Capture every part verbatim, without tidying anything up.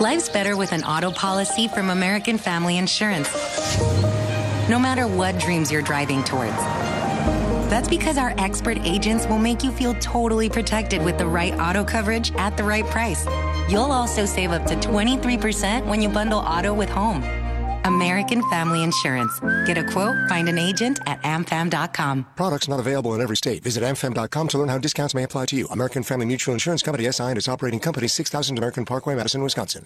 Life's better with an auto policy from American Family Insurance. No matter what dreams you're driving towards. That's because our expert agents will make you feel totally protected with the right auto coverage at the right price. You'll also save up to twenty-three percent when you bundle auto with home. American Family Insurance. Get a quote, find an agent at a m fam dot com. Products not available in every state. Visit a m fam dot com to learn how discounts may apply to you. American Family Mutual Insurance Company, S I and its operating company, six thousand American Parkway, Madison, Wisconsin.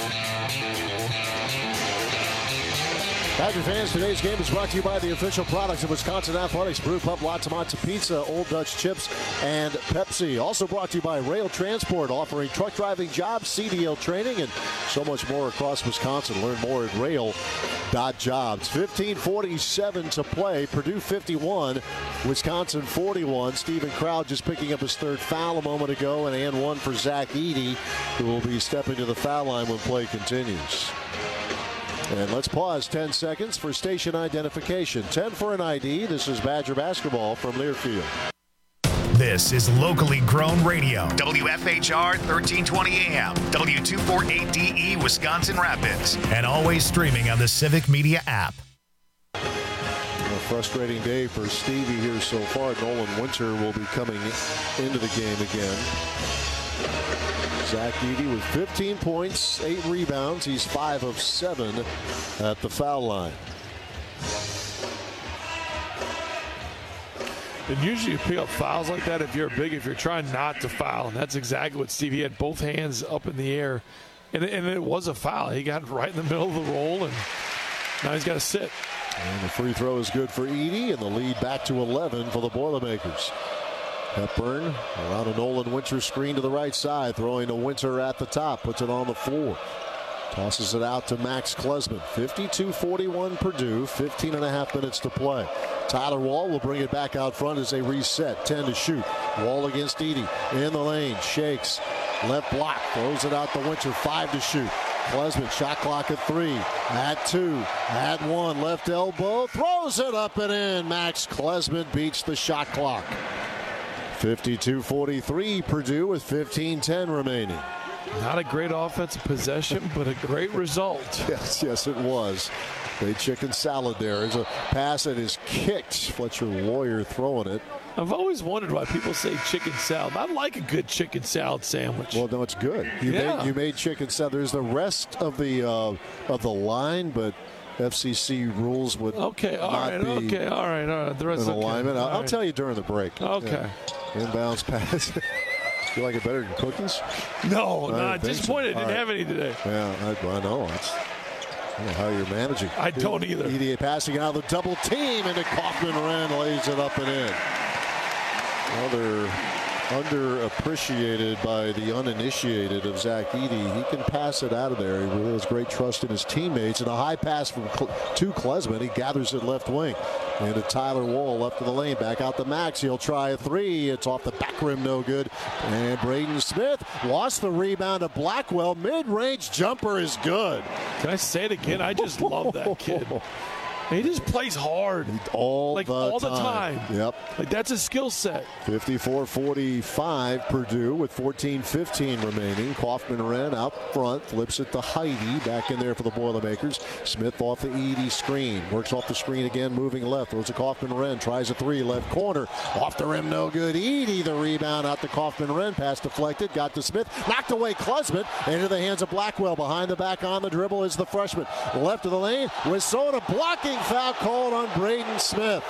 Badger fans, today's game is brought to you by the official products of Wisconsin Athletics, Brew Pub, Lots Monta Pizza, Old Dutch Chips, and Pepsi. Also brought to you by Rail Transport, offering truck driving jobs, C D L training, and so much more across Wisconsin. Learn more at rail dot jobs. fifteen forty-seven to play. Purdue fifty-one, Wisconsin forty-one. Steven Crowd just picking up his third foul a moment ago, and and one for Zach Edey, who will be stepping to the foul line when play continues. And let's pause ten seconds for station identification. ten for an I D. This is Badger basketball from Learfield. This is locally grown radio. W F H R thirteen twenty A M, W two forty-eight D E, Wisconsin Rapids. And always streaming on the Civic Media app. A frustrating day for Stevie here so far. Nolan Winter will be coming into the game again. Zach Edey with fifteen points, eight rebounds. He's five of seven at the foul line. And usually you pick up fouls like that if you're big, if you're trying not to foul. And that's exactly what Stevie had, both hands up in the air. And, and it was a foul. He got right in the middle of the roll, and now he's got to sit. And the free throw is good for Edey, and the lead back to eleven for the Boilermakers. Hepburn around a Nolan Winter screen to the right side, throwing to Winter at the top, puts it on the floor. Tosses it out to Max Klesman. fifty-two forty-one Purdue, fifteen and a half minutes to play. Tyler Wall will bring it back out front as they reset. ten to shoot. Wall against Edey. In the lane, shakes. Left block, throws it out to Winter. Five to shoot. Klesman, shot clock at three. At two. At one. Left elbow. Throws it up and in. Max Klesman beats the shot clock. fifty-two forty-three Purdue with fifteen ten remaining. Not a great offensive possession, but a great result. Yes, yes, it was. Great chicken salad there. There's a pass that is kicked. Fletcher Loyer throwing it. I've always wondered why people say chicken salad. I like a good chicken salad sandwich. Well, no, it's good. You, yeah. made, you made chicken salad. There's the rest of the uh, of the line, but F C C rules would okay, all not right, be okay, all right, all right. The rest an alignment. okay. I'll, I'll right. tell you during the break. Okay. Yeah. Inbounds pass. You like it better than cookies? No, not disappointed. So. Didn't right. have any today. Yeah, I, I know. It's, I don't know how you're managing. I don't either. E D A passing out of the double team, and Kaufman-Wren lays it up and in. Well, they're underappreciated by the uninitiated of Zach Edey. He can pass it out of there. He really has great trust in his teammates. And a high pass from to Klesman. He gathers it left wing. And to Tyler Wall left of the lane. Back out to Max. He'll try a three. It's off the back rim. No good. And Braden Smith lost the rebound to Blackwell. Mid-range jumper is good. Can I say it again? I just love that kid. He just plays hard. All like the all time. the time. Yep. Like that's a skill set. fifty-four forty-five Purdue with fourteen fifteen remaining. Kaufman-Wren out front. Flips it to Heidi. Back in there for the Boilermakers. Smith off the Edey screen. Works off the screen again. Moving left. Throws to Kaufman-Wren. Tries a three. Left corner. Off the rim. No good. Edey the rebound out to Kaufman-Wren. Pass deflected. Got to Smith. Knocked away Klesman. Into the hands of Blackwell. Behind the back on the dribble is the freshman. Left of the lane. Wissota blocking. Foul called on Braden Smith.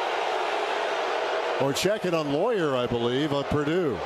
Or check it on Loyer, I believe, on Purdue.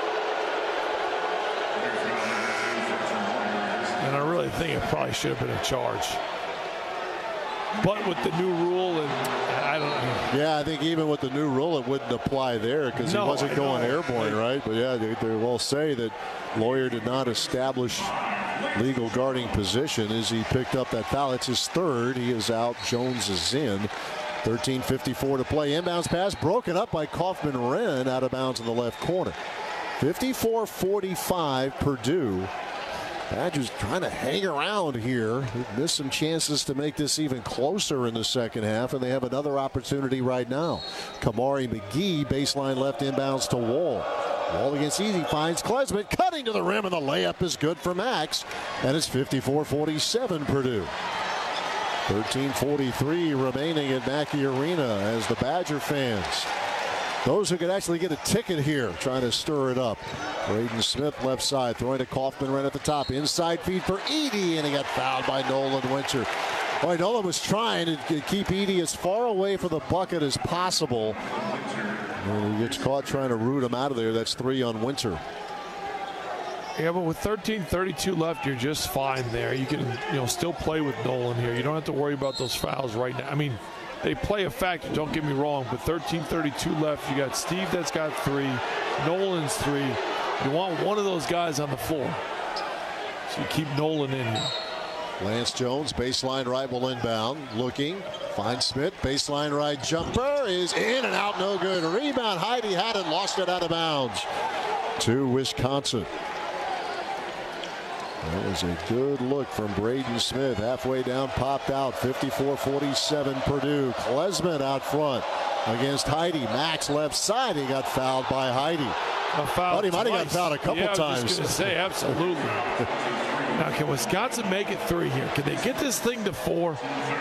And I really think it probably should have been a charge. But with the new rule, and I don't know. Yeah, I think even with the new rule, it wouldn't apply there because no, he wasn't I going know. airborne, right? But yeah, they, they will say that Loyer did not establish legal guarding position as he picked up that foul. It's his third. He is out. Jones is in. thirteen fifty-four to play. Inbounds pass broken up by Kaufman-Wren out of bounds in the left corner. fifty-four forty-five Purdue. Badgers trying to hang around here. They've missed some chances to make this even closer in the second half, and they have another opportunity right now. Kamari McGee, baseline left inbounds to Wall. Wall against Edey, finds Klesmit, cutting to the rim, and the layup is good for Max. And it's fifty-four forty-seven Purdue. thirteen forty-three remaining at Mackey Arena as the Badger fans, those who could actually get a ticket here, trying to stir it up. Braden Smith left side, throwing to Kaufman right at the top. Inside feed for Edey, and he got fouled by Nolan Winter. Boy, Nolan was trying to keep Edey as far away from the bucket as possible. And he gets caught trying to root him out of there. That's three on Winter. Yeah, but with thirteen thirty-two left, you're just fine there. You can, you know, still play with Nolan here. You don't have to worry about those fouls right now. I mean, they play a factor, don't get me wrong, but thirteen thirty-two left. You got Steve that's got three, Nolan's three. You want one of those guys on the floor. So you keep Nolan in here. Lance Jones, baseline right, will inbound. Looking, finds Smith, baseline right jumper is in and out, no good. Rebound, Heidi had it, lost it out of bounds to Wisconsin. That was a good look from Braden Smith. Halfway down, popped out. fifty-four forty-seven Purdue. Klesmit out front against Heidi. Max left side. He got fouled by Heidi. A foul Thought he might have got fouled a couple yeah, times. I was just going to say, absolutely. Now, can Wisconsin make it three here? Can they get this thing to four?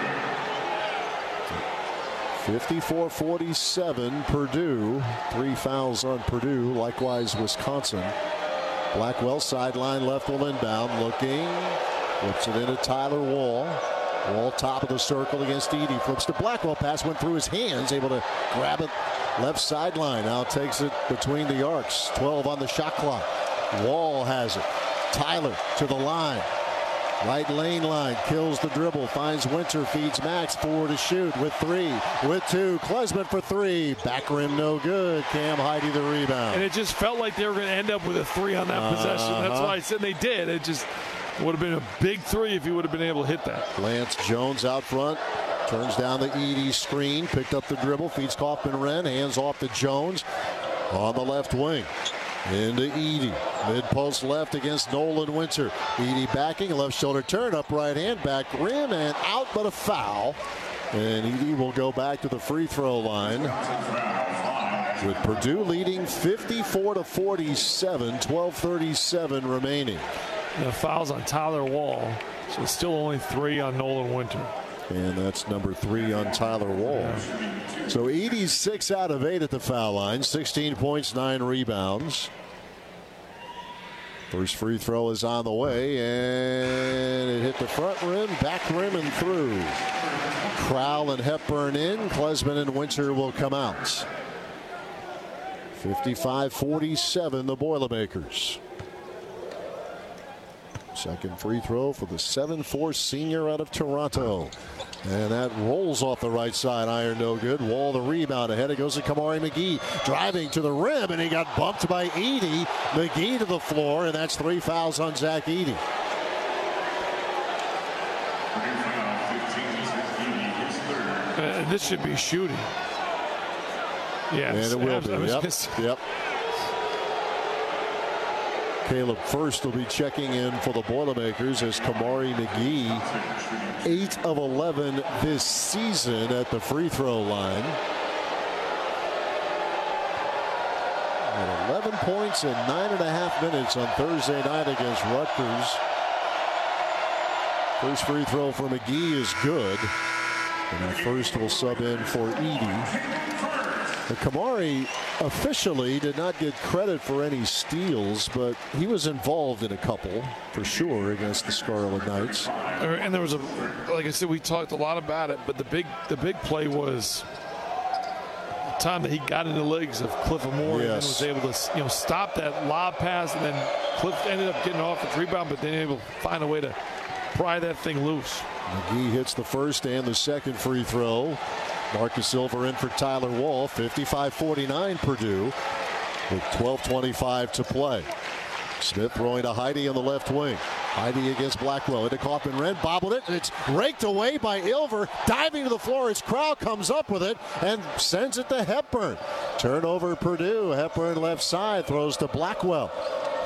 fifty-four forty-seven Purdue. Three fouls on Purdue. Likewise, Wisconsin. Blackwell sideline left will inbound. Looking. Flips it into Tyler Wall. Wall top of the circle against Edey. Flips to Blackwell. Pass went through his hands. Able to grab it left sideline. Now takes it between the arcs. twelve on the shot clock. Wall has it. Tyler to the line. Right lane line. Kills the dribble. Finds Winter. Feeds Max. Four to shoot with three. With two. Klesmit for three. Back rim no good. Cam Heidi the rebound. And it just felt like they were going to end up with a three on that uh-huh. possession. That's why I said they did. It just would have been a big three if he would have been able to hit that. Lance Jones out front. Turns down the Edey screen. Picked up the dribble. Feeds Kaufman-Renn. Hands off to Jones on the left wing. Into Edey. Mid post left against Nolan Winter. Edey backing. Left shoulder turn. Up right hand. Back rim and out, but a foul. And Edey will go back to the free throw line. With Purdue leading fifty-four to forty-seven. twelve thirty-seven remaining. The fouls on Tyler Wall. So it's still only three on Nolan Winter. And that's number three on Tyler Wall. Yeah. So Edey's six out of eight at the foul line. sixteen points, nine rebounds. First free throw is on the way. And it hit the front rim, back rim, and through. Crowell and Hepburn in. Klesmit and Winter will come out. fifty-five forty-seven, the Boilermakers. Second free throw for the seven four senior out of Toronto. And that rolls off the right side. Iron no good. Wall the rebound. Ahead it goes to Kamari McGee. Driving to the rim, and he got bumped by Edey. McGee to the floor, and that's three fouls on Zach Edey. Uh, this should be shooting. Yes, and it will be. Yep. Just... yep. Caleb First will be checking in for the Boilermakers as Kamari McGee, eight of eleven this season at the free throw line. And eleven points in nine and a half minutes on Thursday night against Rutgers. First free throw for McGee is good. And First will sub in for Edey. The Kamari officially did not get credit for any steals, but he was involved in a couple for sure against the Scarlet Knights. And there was a, like I said, we talked a lot about it, but the big, the big play was the time that he got in the legs of Cliff Amore, yes, and was able to, you know, stop that lob pass, and then Cliff ended up getting off the rebound, but then able to find a way to pry that thing loose. McGee hits the first and the second free throw. Marcus Silver in for Tyler Wall. fifty-five forty-nine Purdue with twelve twenty-five to play. Smith throwing to Heidi on the left wing. Heidi against Blackwell. Into Kaufman-Renn. Bobbled it. And it's raked away by Ilver. Diving to the floor. His crowd comes up with it and sends it to Hepburn. Turnover Purdue. Hepburn left side. Throws to Blackwell.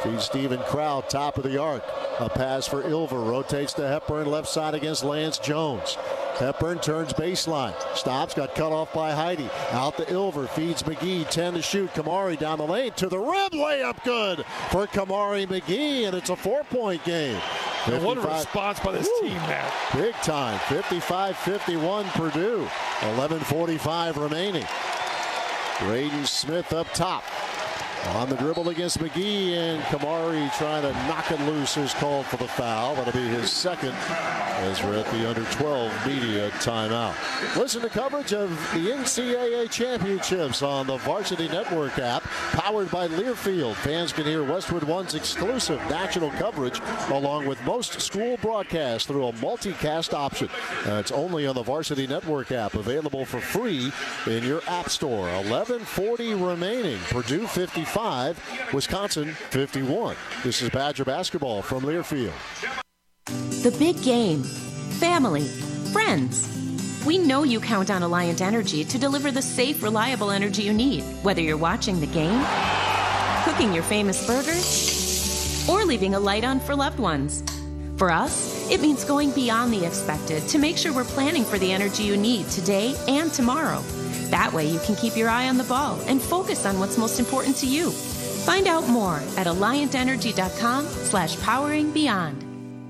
Feeds Steven Crowd, top of the arc. A pass for Ilver. Rotates to Hepburn, left side against Lance Jones. Hepburn turns baseline. Stops, got cut off by Heide. Out to Ilver, feeds McGee, ten to shoot. Kamari down the lane to the rim. Layup good for Kamari McGee, and it's a four-point game. And what a response by this Woo. team, Matt. Big time. fifty-five fifty-one Purdue. eleven forty-five remaining. Braden Smith up top. On the dribble against McGee, and Kamari trying to knock it loose is called for the foul. That'll be his second as we're at the under twelve media timeout. Listen to coverage of the N C double A championships on the Varsity Network app, powered by Learfield. Fans can hear Westwood One's exclusive national coverage along with most school broadcasts through a multicast option. Uh, it's only on the Varsity Network app, available for free in your app store. eleven forty remaining. Purdue fifty-five, Wisconsin fifty-one. This is Badger basketball from Learfield. The big game. Family. Friends. We know you count on Alliant Energy to deliver the safe, reliable energy you need, whether you're watching the game, cooking your famous burgers, or leaving a light on for loved ones. For us, it means going beyond the expected to make sure we're planning for the energy you need today and tomorrow. That way you can keep your eye on the ball and focus on what's most important to you. Find out more at alliantenergy.com slash powering beyond.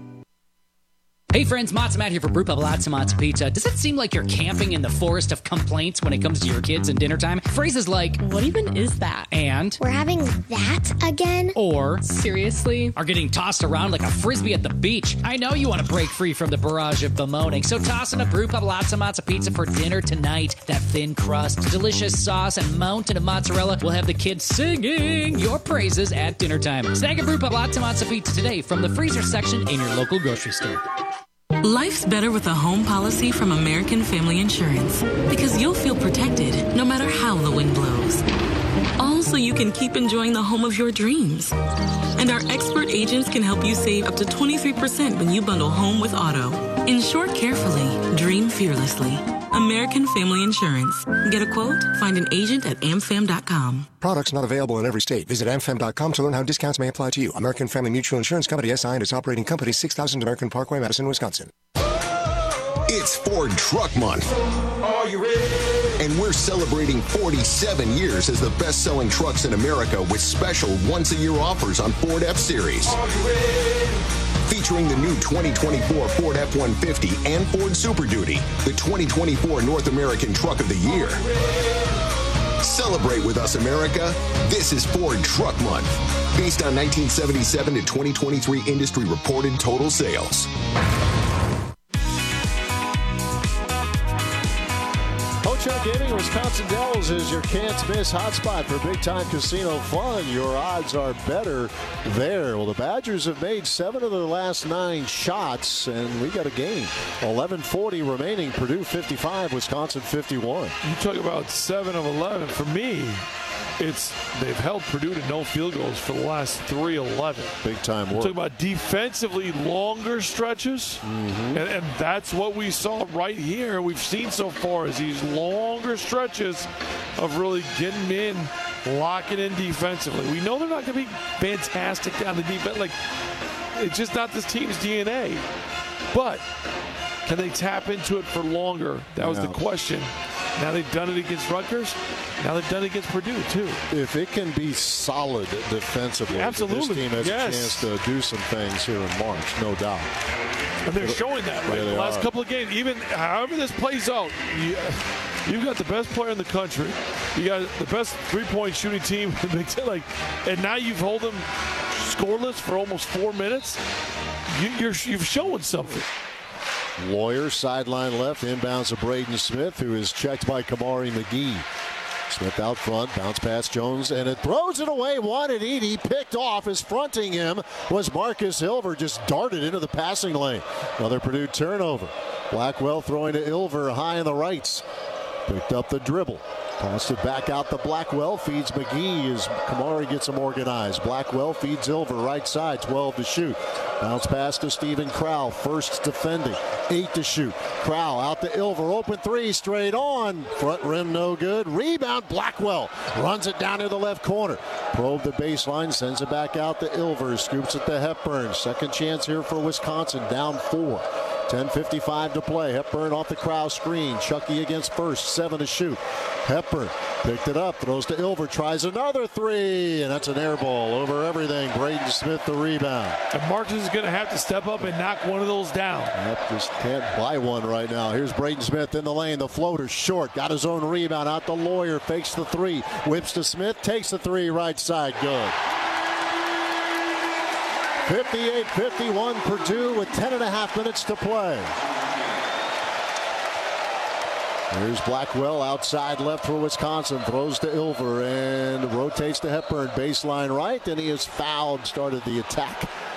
Hey friends, Matzo Matt here for Brew Pub Lots of Matzo Pizza. Does it seem like you're camping in the forest of complaints when it comes to your kids and dinner time? Phrases like, what even is that? And, we're having that again? Or, seriously? Are getting tossed around like a frisbee at the beach. I know you want to break free from the barrage of bemoaning, so toss in a Brew Pub Lots of Matzo Pizza for dinner tonight. That thin crust, delicious sauce, and mountain of mozzarella will have the kids singing your praises at dinner time. Snag a Brew Pub Lots of Matzo Pizza today from the freezer section in your local grocery store. Life's better with a home policy from American Family Insurance, because you'll feel protected no matter how the wind blows. All so you can keep enjoying the home of your dreams. And our expert agents can help you save up to twenty-three percent when you bundle home with auto. Insure carefully, dream fearlessly. American Family Insurance. Get a quote? Find an agent at am fam dot com. Products not available in every state. Visit am fam dot com to learn how discounts may apply to you. American Family Mutual Insurance Company, S I and its operating company, six thousand American Parkway, Madison, Wisconsin. It's Ford Truck Month. Are you ready? And we're celebrating forty-seven years as the best-selling trucks in America with special once-a-year offers on Ford F-Series. Are you ready? Featuring the new twenty twenty-four Ford F one fifty and Ford Super Duty, the twenty twenty-four North American Truck of the Year. Celebrate with us, America. This is Ford Truck Month, based on nineteen seventy-seven to twenty twenty-three industry reported total sales. Chuck Gaming, Wisconsin Dells is your can't-miss hotspot for big-time casino fun. Your odds are better there. Well, the Badgers have made seven of their last nine shots, and we got a game. eleven forty remaining. Purdue fifty-five, Wisconsin fifty-one. You talk about seven of eleven. For me, it's they've held Purdue to no field goals for the last three eleven. Big-time work. Talking about defensively longer stretches, mm-hmm. and, and that's what we saw right here. We've seen so far is these longer stretches of really getting in, locking in defensively. We know they're not going to be fantastic down the defense. Like, it's just not this team's D N A. But can they tap into it for longer? That was yeah. the question. Now they've done it against Rutgers. Now they've done it against Purdue, too. If it can be solid defensively, Absolutely. this team has yes. a chance to do some things here in March, no doubt. And they're showing that, right? Yeah, the last are. couple of games, even however this plays out, you, you've got the best player in the country. You got the best three-point shooting team. like, and now you've held them scoreless for almost four minutes. You, you're, you've shown something. Lawyer, sideline left, inbounds to Braden Smith, who is checked by Kamari McGee. Smith out front, bounce past Jones, and it throws it away. Wanted Edey, picked off. As fronting him was Marcus Ilver, just darted into the passing lane. Another Purdue turnover. Blackwell throwing to Ilver high in the rights. Picked up the dribble. Tossed it back out to Blackwell. Feeds McGee as Kamari gets him organized. Blackwell feeds Ilver right side. twelve to shoot. Bounce pass to Steven Crowl. First defending. eight to shoot. Crowl out to Ilver. Open three. Straight on. Front rim no good. Rebound. Blackwell runs it down to the left corner. Probe the baseline. Sends it back out to Ilver. Scoops it to Hepburn. Second chance here for Wisconsin. Down four. ten fifty-five to play. Hepburn off the Crowl screen. Chucky against first. Seven to shoot. Hepburn picked it up. Throws to Ilver. Tries another three. And that's an air ball over everything. Braden Smith the rebound. And Marcus is going to have to step up and knock one of those down. Yep, just can't buy one right now. Here's Braden Smith in the lane. The floater short. Got his own rebound. Out the Lawyer. Fakes the three. Whips to Smith. Takes the three. Right side. Good. fifty-eight fifty-one Purdue with ten and a half minutes to play. Here's Blackwell outside left for Wisconsin. Throws to Ilver and rotates to Hepburn. Baseline right, and he is fouled. Started the attack.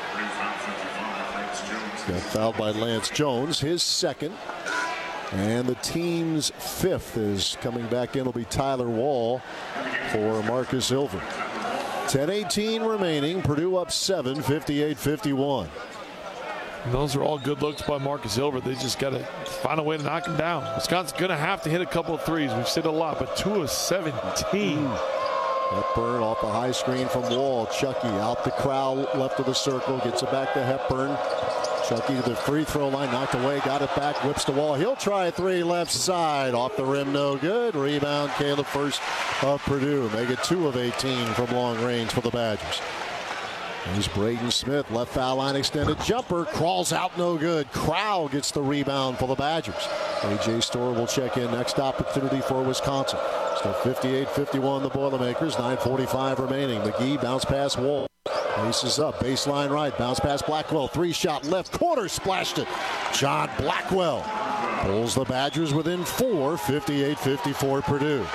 Got fouled by Lance Jones, his second. And the team's fifth is coming back in. Will be Tyler Wall for Marcus Ilver. ten eighteen remaining. Purdue up seven, fifty-eight fifty-one. Those are all good looks by Marcus Ilver. They just got to find a way to knock him down. Wisconsin's going to have to hit a couple of threes. We've said a lot, but two of seventeen. Hepburn off the high screen from Wall. Chucky out the Crowl, left of the circle. Gets it back to Hepburn. Chucky to the free throw line. Knocked away. Got it back. Whips the Wall. He'll try a three left side. Off the rim. No good. Rebound. Caleb Furst of Purdue. Make it two of eighteen from long range for the Badgers. Here's Braden Smith, left foul line extended jumper, crawls out, no good. Crowl gets the rebound for the Badgers. A J Storr will check in. Next opportunity for Wisconsin. Still fifty-eight fifty-one the Boilermakers, nine forty-five remaining. McGee bounce pass Wall. Aces up, baseline right, bounce pass Blackwell, three shot left corner, splashed it. John Blackwell pulls the Badgers within four, fifty-eight fifty-four Purdue.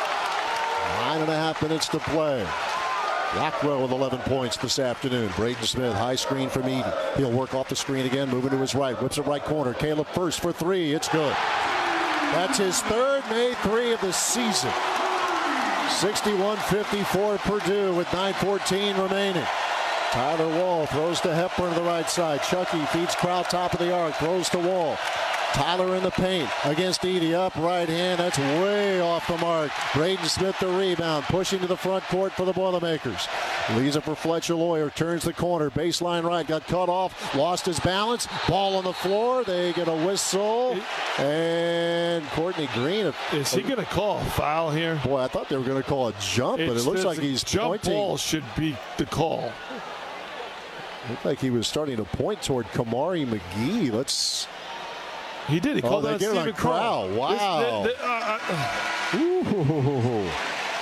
Nine and a half minutes to play. Blackwell with eleven points this afternoon. Braden Smith, high screen from Edey. He'll work off the screen again, moving to his right. Whips it right corner. Caleb Furst for three. It's good. That's his third made three of the season. sixty-one fifty-four Purdue with nine fourteen remaining. Tyler Wall throws to Hepburn to the right side. Chucky feeds Crowl top of the arc. Throws to Wall. Tyler in the paint against Edey, up right hand. That's way off the mark. Braden Smith the rebound, pushing to the front court for the Boilermakers. Leaves it for Fletcher Lawyer, turns the corner, baseline right, got cut off, lost his balance, ball on the floor. They get a whistle, and Courtney Green. Is he going to call a foul here? Boy, I thought they were going to call a jump, it's, but it looks like he's jump pointing. Ball should be the call. Looked like he was starting to point toward Kamari McGee. Let's. He did. He called oh, that Steven Crowl. Crowl. Wow. This, the, the, uh, uh, Ooh.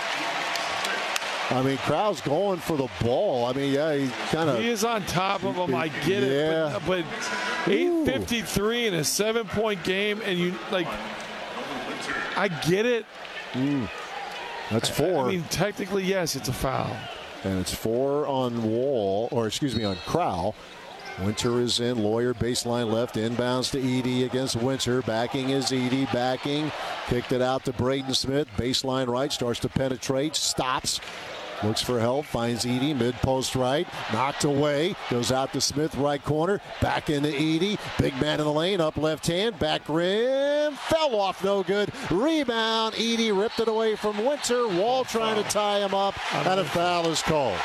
I mean, Crowell's going for the ball. I mean, yeah, he kind of. He is on top of him. I get yeah. it. But, but eight fifty-three in a seven-point game, and you, like, I get it. Mm. That's four. I mean, technically, yes, it's a foul. And it's four on Wall, or excuse me, on Crowl. Winter is in. Lawyer baseline left. Inbounds to Edey against Winter. Backing is Edey. Backing. Kicked it out to Braden Smith. Baseline right. Starts to penetrate. Stops. Looks for help. Finds Edey. Mid-post right. Knocked away. Goes out to Smith. Right corner. Back into Edey. Big man in the lane. Up left hand. Back rim. Fell off. No good. Rebound. Edey ripped it away from Winter. Wall trying to tie him up. And a foul is called.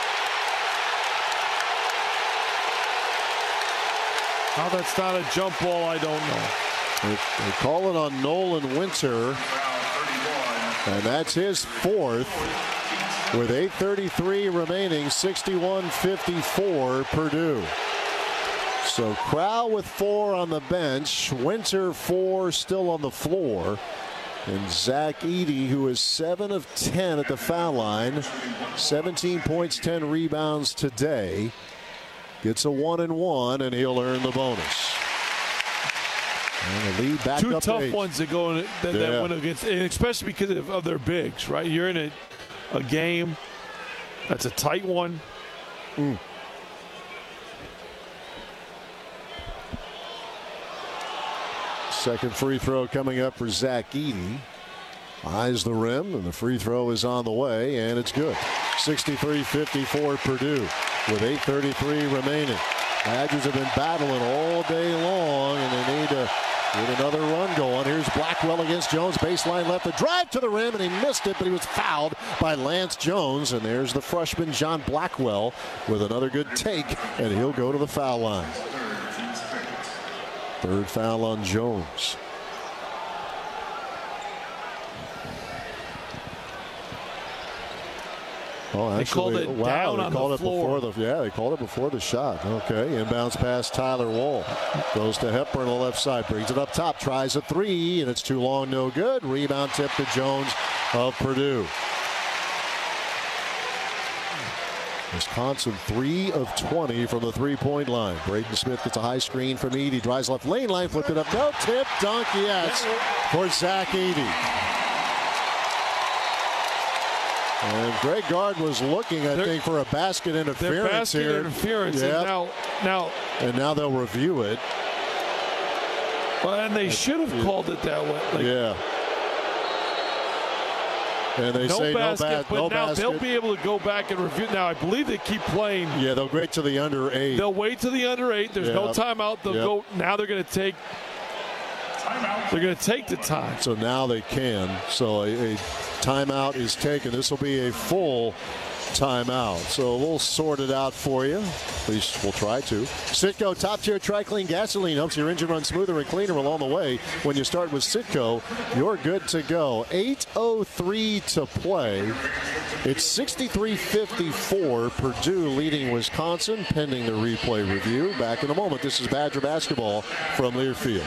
How that's not a jump ball, I don't know. They, they call it on Nolan Winter, and that's his fourth. With eight thirty-three remaining, sixty-one fifty-four Purdue. So Crowl with four on the bench, Winter four still on the floor, and Zach Edey, who is seven of ten at the foul line, seventeen points, ten rebounds today. Gets a one and one, and he'll earn the bonus. And the lead back Two up tough eight. ones that go in, that, yeah. that went against, and especially because of, of their bigs, right? You're in a, a game that's a tight one. Mm. Second free throw coming up for Zach Edey. eyes the rim, and the free throw is on the way, and it's good. sixty-three fifty-four Purdue with eight thirty-three remaining. Badgers have been battling all day long, and they need to get another run going. Here's Blackwell against Jones. Baseline left, the drive to the rim, and he missed it, but he was fouled by Lance Jones. And there's the freshman John Blackwell with another good take, and he'll go to the foul line. Third foul on Jones. Oh, actually, they called it wow, down they on called the it floor. Before the, yeah, they called it before the shot. Okay, inbounds pass Tyler Wall. Goes to Hepburn on the left side. Brings it up top. Tries a three, and it's too long, no good. Rebound tip to Jones of Purdue. Wisconsin three of twenty from the three-point line. Braden Smith gets a high screen from Edey. Drives left lane line, flipped it up. No tip, dunk, yes, for Zach Edey. And Greg Gard was looking, I they're, think, for a basket interference basket here. interference. Yep. And now, now, and now they'll review it. Well, and they should have yeah. called it that way. Like, yeah. And they no say basket, no, ba- but no now basket. They'll be able to go back and review. Now, I believe they keep playing. Yeah, they'll wait to the under eight. They'll wait to the under eight. There's yep. no timeout. They'll yep. go. Now they're going to take. They're going to take the time. So now they can. So a, a timeout is taken. This will be a full timeout. So we'll sort it out for you. At least we'll try to. Citgo Top Tier Tri-Clean Gasoline helps your engine run smoother and cleaner along the way. When you start with Citgo, you're good to go. eight oh three to play. It's sixty-three fifty-four. Purdue leading Wisconsin pending the replay review. Back in a moment. This is Badger basketball from Learfield.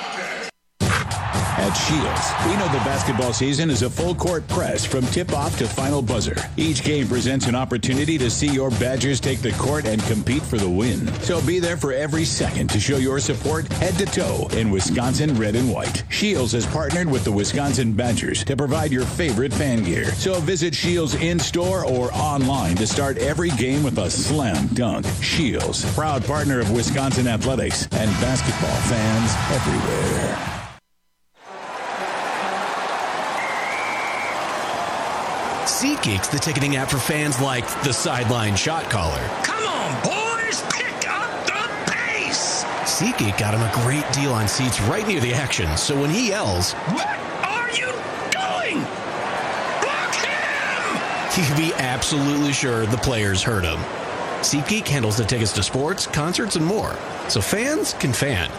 At Shields, we know the basketball season is a full-court press from tip-off to final buzzer. Each game presents an opportunity to see your Badgers take the court and compete for the win. So be there for every second to show your support head-to-toe in Wisconsin red and white. Shields has partnered with the Wisconsin Badgers to provide your favorite fan gear. So visit Shields in-store or online to start every game with a slam dunk. Shields, proud partner of Wisconsin athletics and basketball fans everywhere. SeatGeek's the ticketing app for fans like the sideline shot caller. Come on, boys, pick up the pace! SeatGeek got him a great deal on seats right near the action, so when he yells, "What are you doing? Block him!" he can be absolutely sure the players heard him. SeatGeek handles the tickets to sports, concerts, and more, so fans can fan.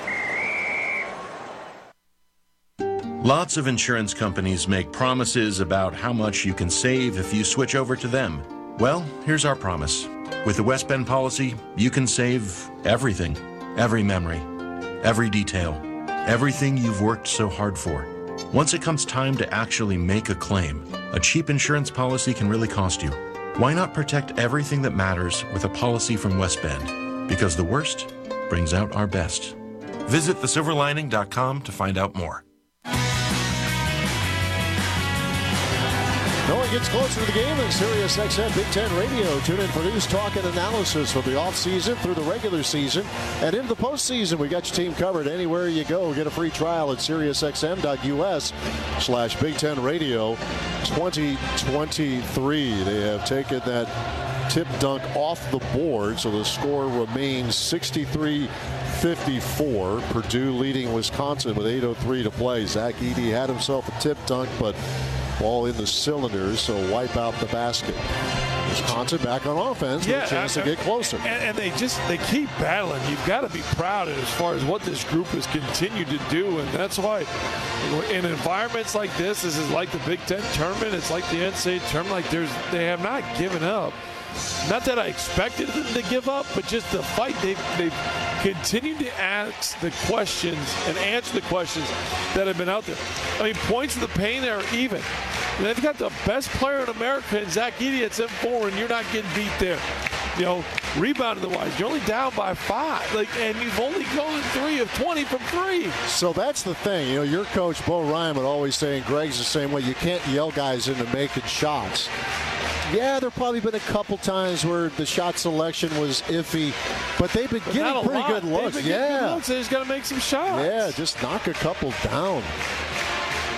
Lots of insurance companies make promises about how much you can save if you switch over to them. Well, here's our promise. With the West Bend policy, you can save everything. Every memory, every detail, everything you've worked so hard for. Once it comes time to actually make a claim, a cheap insurance policy can really cost you. Why not protect everything that matters with a policy from West Bend? Because the worst brings out our best. Visit the silver lining dot com to find out more. No one gets closer to the game than Sirius X M Big Ten Radio. Tune in for news, talk, and analysis from the offseason through the regular season. And in the postseason, we got your team covered anywhere you go. Get a free trial at Sirius X M dot U S slash Big Ten Radio twenty twenty-three. They have taken that tip dunk off the board, so the score remains sixty-three fifty-four. Purdue leading Wisconsin with eight oh three to play. Zach Edey had himself a tip dunk, but ball in the cylinders, so wipe out the basket. Wisconsin back on offense with yeah, a chance I, to get closer. And, and they just they keep battling. You've got to be proud as far as what this group has continued to do, and that's why in environments like this, this is like the Big Ten tournament, it's like the N C double A tournament, like there's they have not given up. Not that I expected them to give up, but just the fight. They've, they've continued to ask the questions and answer the questions that have been out there. I mean, points in the paint are even. And they've got the best player in America in Zach Edey at seven four, and you're not getting beat there. You know, rebounding wise, you're only down by five, like, and you've only gone three of twenty from three. So that's the thing. You know, your coach, Bo Ryan, would always say, and Greg's the same way, you can't yell guys into making shots. Yeah, there probably been a couple times where the shot selection was iffy, but they've been but getting pretty lot. good looks. They've been yeah, good looks. They just got to make some shots. Yeah, just knock a couple down.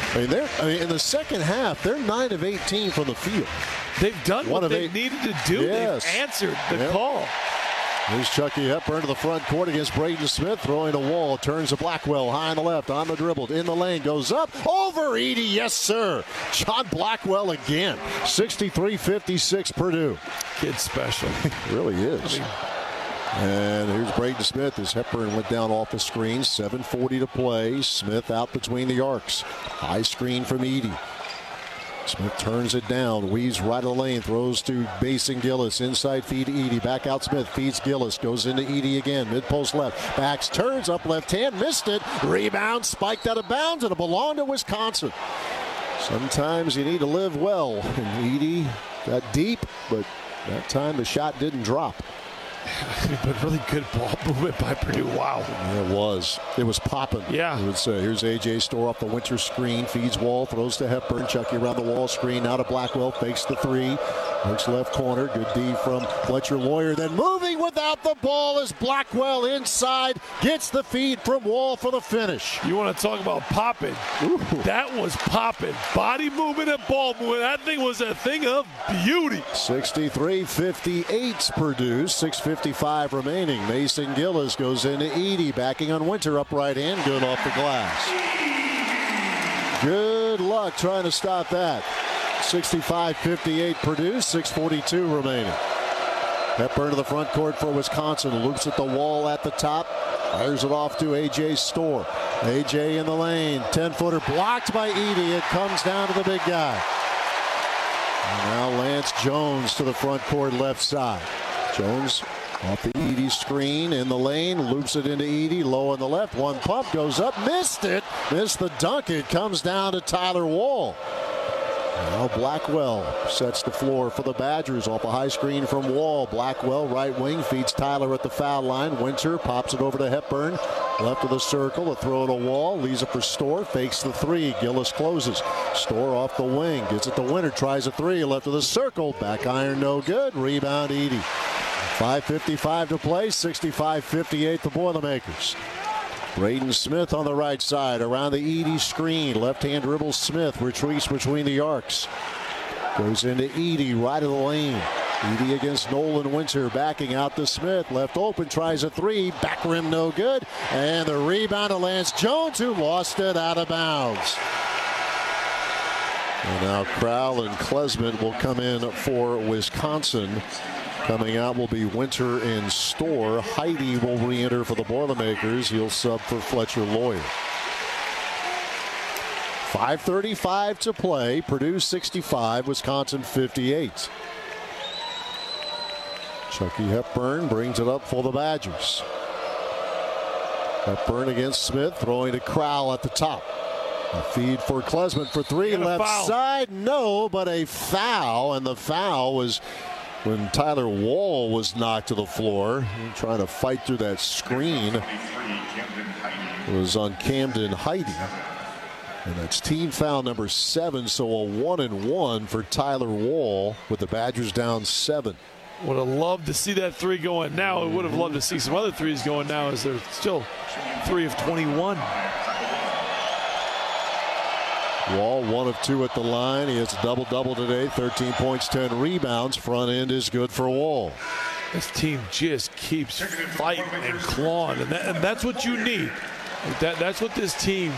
I mean, they're I mean, in the second half, they're nine of eighteen from the field. They've done One what of they eight. needed to do. Yes. They've answered the Yep. call. Here's Chucky Hepburn to the front court against Braden Smith, throwing a wall, turns to Blackwell, high on the left, on the dribble, in the lane, goes up, over Edey, yes sir. John Blackwell again, sixty-three fifty-six Purdue. Kid's special. Really is. And here's Braden Smith as Hepburn went down off the screen, seven forty to play. Smith out between the arcs. High screen from Edey. Smith turns it down, weaves right of the lane, throws to Mason Gillis, inside feed to Edey, back out Smith, feeds Gillis, goes into Edey again, mid-post left, backs, turns up left hand, missed it, rebound, spiked out of bounds, and it belonged to Wisconsin. Sometimes you need to live well, and Edey got deep, but that time the shot didn't drop. But really good ball movement by Purdue. Wow. Yeah, it was. It was popping. Yeah. I would say. Here's A J Storr off the Winter screen. Feeds Wall. Throws to Hepburn. Chucky around the wall screen. Now to Blackwell. Fakes the three. Looks left corner. Good D from Fletcher Lawyer. Then moving without the ball is Blackwell inside. Gets the feed from Wall for the finish. You want to talk about popping? That was popping. Body movement and ball movement. That thing was a thing of beauty. sixty-three fifty-eight Purdue. six fifty-five remaining. Mason Gillis goes into Edey. Backing on Winter. Up right hand. Good off the glass. Good luck trying to stop that. sixty-five fifty-eight Purdue. six forty-two remaining. Hepburn to the front court for Wisconsin. Loops at the wall at the top. Fires it off to A J Storr. A J in the lane. ten-footer blocked by Edey. It comes down to the big guy. And now Lance Jones to the front court left side. Jones off the Edey screen in the lane. Loops it into Edey. Low on the left. One pump goes up. Missed it. Missed the dunk. It comes down to Tyler Wall. Now Blackwell sets the floor for the Badgers off a high screen from Wall. Blackwell, right wing, feeds Tyler at the foul line. Winter pops it over to Hepburn. Left of the circle, a throw to Wall. Leaves it for Storr, fakes the three. Gillis closes. Storr off the wing, gets it to Winter, tries a three. Left of the circle, back iron no good. Rebound Edey. five fifty-five to play, sixty-five fifty-eight the Boilermakers. Braden Smith on the right side around the Edey screen. Left-hand dribble Smith retreats between the arcs. Goes into Edey right of the lane. Edey against Nolan Winter backing out to Smith. Left open, tries a three. Back rim no good. And the rebound to Lance Jones, who lost it out of bounds. And now Crowell and Klesman will come in for Wisconsin. Coming out will be Winter and Storr. Heidi will re-enter for the Boilermakers. He'll sub for Fletcher Lawyer. five thirty-five to play. Purdue sixty-five, Wisconsin fifty-eight. Chucky Hepburn brings it up for the Badgers. Hepburn against Smith, throwing to Crowell at the top. A feed for Klesman for three. Left foul. side, no, but a foul, and the foul was when Tyler Wall was knocked to the floor, trying to fight through that screen. It was on Camden Heidi. And that's team foul number seven, so a one and one for Tyler Wall with the Badgers down seven. Would have loved to see that three going now. I would have loved to see some other threes going now as they're still three of twenty-one. Wall one of two at the line. He has a double-double today, thirteen points, ten rebounds. Front end is good for Wall. This team just keeps fighting and clawing, and, that, and that's what you need. That, that's what this team,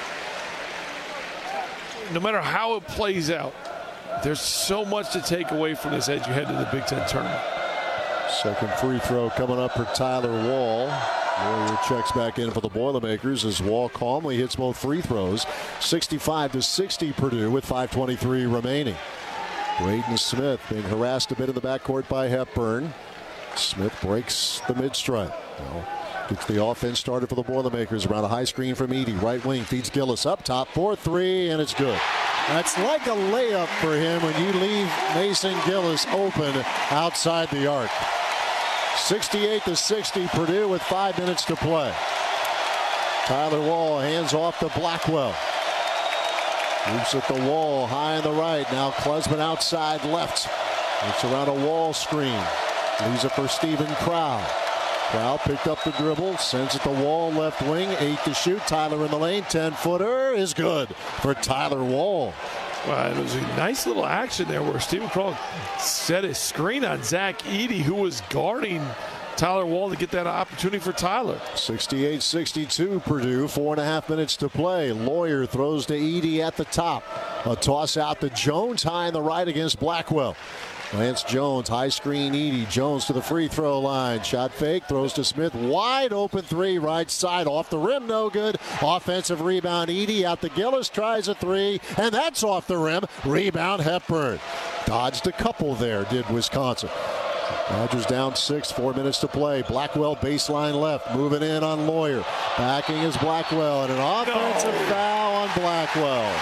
no matter how it plays out, there's so much to take away from this as you head to the Big Ten tournament. Second free throw coming up for Tyler Wall. Warrior checks back in for the Boilermakers as Wall calmly hits both free throws. sixty-five to sixty Purdue with five twenty-three remaining. Braden Smith being harassed a bit in the backcourt by Hepburn. Smith breaks the mid-stripe. Well, gets the offense started for the Boilermakers around a high screen from Edey. Right wing feeds Gillis up top for three, and it's good. That's like a layup for him when you leave Mason Gillis open outside the arc. sixty-eight to sixty Purdue with five minutes to play. Tyler Wall hands off to Blackwell. Moves at the wall, high on the right. Now Klesman outside left. It's around a Wall screen. Leaves it for Stephen Crowell. Crowell picked up the dribble, sends it to Wall, left wing, eight to shoot. Tyler in the lane, ten-footer is good for Tyler Wall. Well, it was a nice little action there where Stephen Crowell set a screen on Zach Edey, who was guarding Tyler Wall to get that opportunity for Tyler. sixty-eight sixty-two Purdue, four and a half minutes to play. Lawyer throws to Edey at the top. A toss out to Jones, high in the right against Blackwell. Lance Jones, high screen Edey. Jones to the free throw line. Shot fake, throws to Smith. Wide open three, right side, off the rim, no good. Offensive rebound, Edey out to Gillis, tries a three, and that's off the rim. Rebound, Hepburn. Dodged a couple there, did Wisconsin. Badgers down six, four minutes to play. Blackwell baseline left, moving in on Lawyer. Backing is Blackwell, and an offensive no. foul on Blackwell.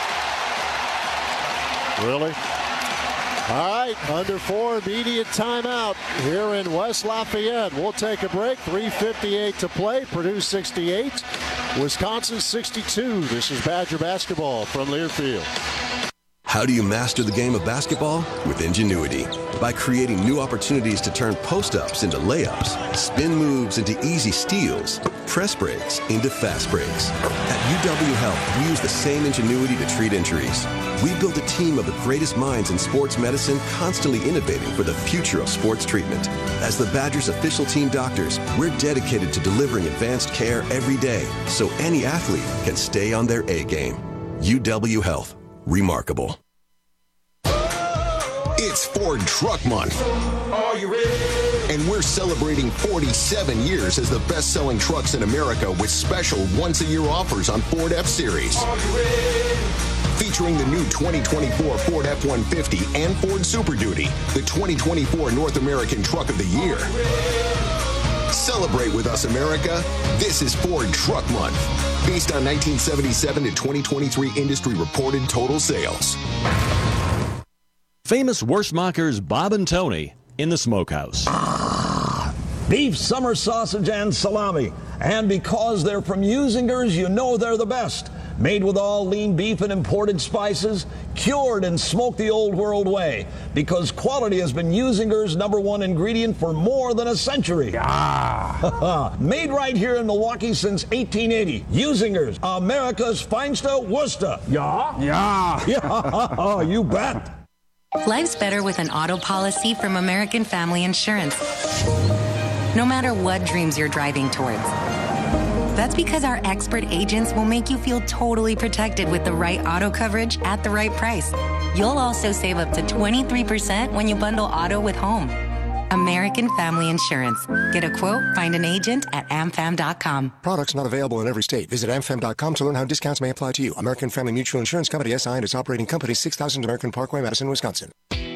Really? All right, under four, immediate timeout here in West Lafayette. We'll take a break. three fifty-eight to play. Purdue sixty-eight, Wisconsin sixty-two. This is Badger basketball from Learfield. How do you master the game of basketball? With Ingenuity. By creating new opportunities to turn post-ups into layups, spin moves into easy steals, press breaks into fast breaks. At U W Health, we use the same ingenuity to treat injuries. We build a team of the greatest minds in sports medicine, constantly innovating for the future of sports treatment. As the Badgers' official team doctors, we're dedicated to delivering advanced care every day so any athlete can stay on their A game. U W Health. Remarkable. It's Ford Truck Month. Are you ready? And we're celebrating forty-seven years as the best-selling trucks in America with special once-a-year offers on Ford F-Series. Are you ready? Featuring the new twenty twenty-four Ford F one fifty and Ford Super Duty, the twenty twenty-four North American Truck of the Year. Celebrate with us, America. This is Ford Truck Month, based on nineteen seventy-seven to twenty twenty-three industry reported total sales. Famous Wurstmachers Bob and Tony in the smokehouse. Ah, beef, summer sausage, and salami. And because they're from Usingers, you know they're the best. Made with all lean beef and imported spices, cured and smoked the old world way. Because quality has been Usingers' number one ingredient for more than a century. Ah. Made right here in Milwaukee since eighteen eighty. Usingers, America's finest Worcester. Yeah? Yeah. Yeah. Oh, you bet. Life's better with an auto policy from American Family Insurance. No matter what dreams you're driving towards. That's because our expert agents will make you feel totally protected with the right auto coverage at the right price. You'll also save up to twenty-three percent when you bundle auto with home. American Family Insurance. Get a quote, find an agent at am fam dot com. Products not available in every state. Visit am fam dot com to learn how discounts may apply to you. American Family Mutual Insurance Company, S I and its operating company, six thousand American Parkway, Madison, Wisconsin.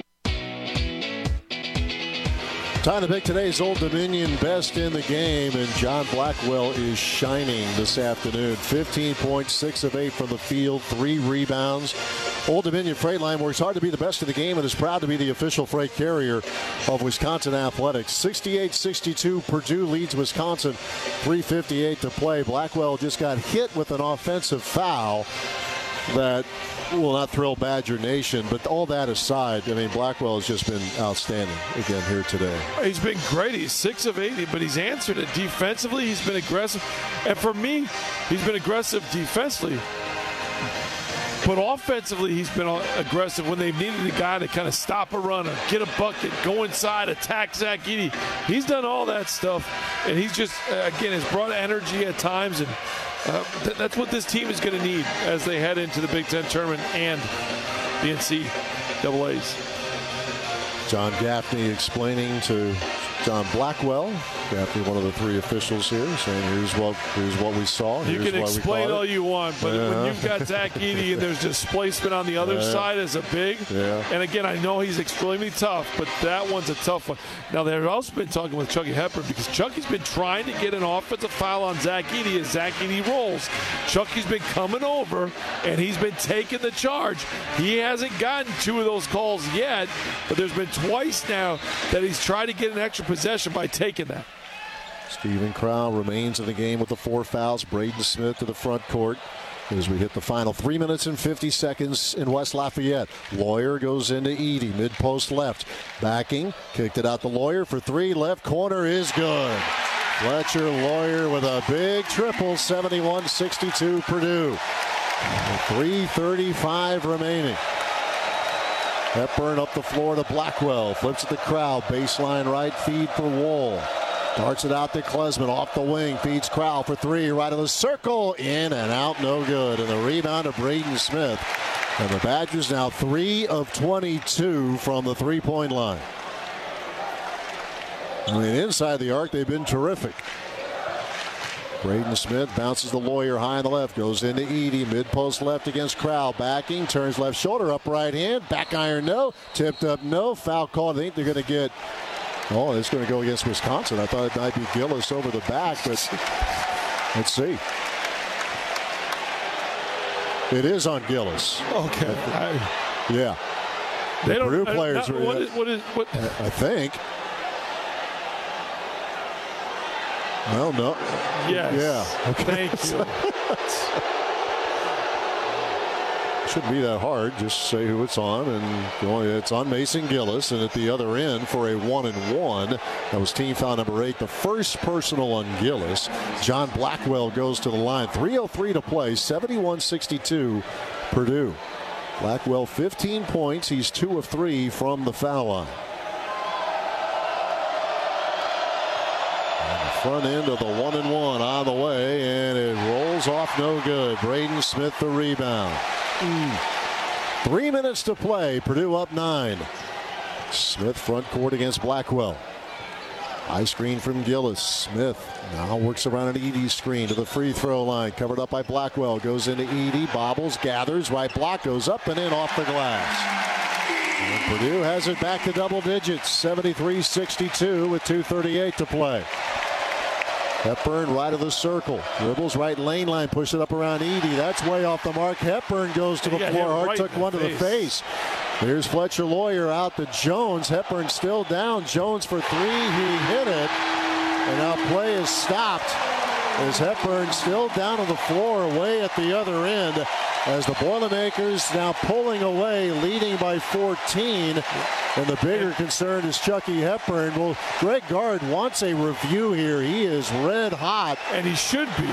Time to pick today's Old Dominion best in the game, and John Blackwell is shining this afternoon. fifteen points, six of eight from the field, three rebounds. Old Dominion Freight Line works hard to be the best in the game and is proud to be the official freight carrier of Wisconsin Athletics. sixty-eight sixty-two, Purdue leads Wisconsin, three fifty-eight to play. Blackwell just got hit with an offensive foul that will not thrill Badger Nation, but all that aside, I mean, Blackwell has just been outstanding again here today. He's been great. He's six of eighty, but he's answered it defensively. He's been aggressive. And for me, he's been aggressive defensively. But offensively, he's been aggressive when they've needed a guy to kind of stop a runner, get a bucket, go inside, attack Zach Edey. He's done all that stuff, and he's just, again, has brought energy at times, and uh, th- that's what this team is going to need as they head into the Big Ten tournament and the N C double A's. John Gaffney explaining to John Blackwell, Gaffney, one of the three officials here, saying here's what here's what we saw. You here's can explain all you want, but yeah. when you've got Zach Edey and there's displacement on the other yeah. side as a big, yeah. and again, I know he's extremely tough, but that one's a tough one. Now, they've also been talking with Chucky Hepburn because Chucky's been trying to get an offensive foul on Zach Edey as Zach Edey rolls. Chucky's been coming over, and he's been taking the charge. He hasn't gotten two of those calls yet, but there's been twice now that he's tried to get an extra possession by taking that. Stephen Crowell remains in the game with the four fouls. Braden Smith to the front court. as we hit the final three minutes and fifty seconds in West Lafayette. Lawyer goes into Edey, mid-post left. Backing, kicked it out to Lawyer for three. Left corner is good. Fletcher Lawyer with a big triple, seventy-one sixty-two Purdue. three thirty-five remaining. Hepburn up the floor to Blackwell. Flips at the crowd. Baseline right. Feed for Wall. Darts it out to Klesman. Off the wing. Feeds Crowell for three. Right of the circle. In and out. No good. And the rebound of Braden Smith. And the Badgers now three of twenty-two from the three-point line. I mean, inside the arc, they've been terrific. Braden Smith bounces the Lawyer high on the left, goes into Edey, mid-post left against Crowell, backing, turns left shoulder, up right hand, back iron no, tipped up no, foul called. I think they're going to get, oh, it's going to go against Wisconsin. I thought it might be Gillis over the back, but let's see. It is on Gillis. Okay. I, yeah. They the don't, Purdue players not, were, what is, what is, what? I think. Well, no. Yes. Yeah. Okay. Thank you. Shouldn't be that hard. Just say who it's on, and go, it's on Mason Gillis. And at the other end for a one and one, that was team foul number eight. The first personal on Gillis. John Blackwell goes to the line. three oh three to play. seventy-one sixty-two, Purdue. Blackwell fifteen points. He's two of three from the foul line. Front end of the one and one on the way, and it rolls off no good. Braden Smith the rebound. Mm. Three minutes to play. Purdue up nine. Smith front court against Blackwell. High screen from Gillis. Smith now works around an Edey screen to the free throw line. Covered up by Blackwell. Goes into Edey. Bobbles. Gathers. Right block. Goes up and in off the glass. And Purdue has it back to double digits. seventy-three sixty-two with two thirty-eight to play. Hepburn right of the circle. Dribbles right lane line. Push it up around Edey. That's way off the mark. Hepburn goes to the floor. Hart right took one to the face. Here's Fletcher Lawyer out to Jones. Hepburn still down. Jones for three. He hit it. And now play is stopped as Hepburn still down on the floor way at the other end. As the Boilermakers now pulling away, leading by fourteen. And the bigger concern is Chucky Hepburn. Well, Greg Gard wants a review here. He is red hot. And he should be.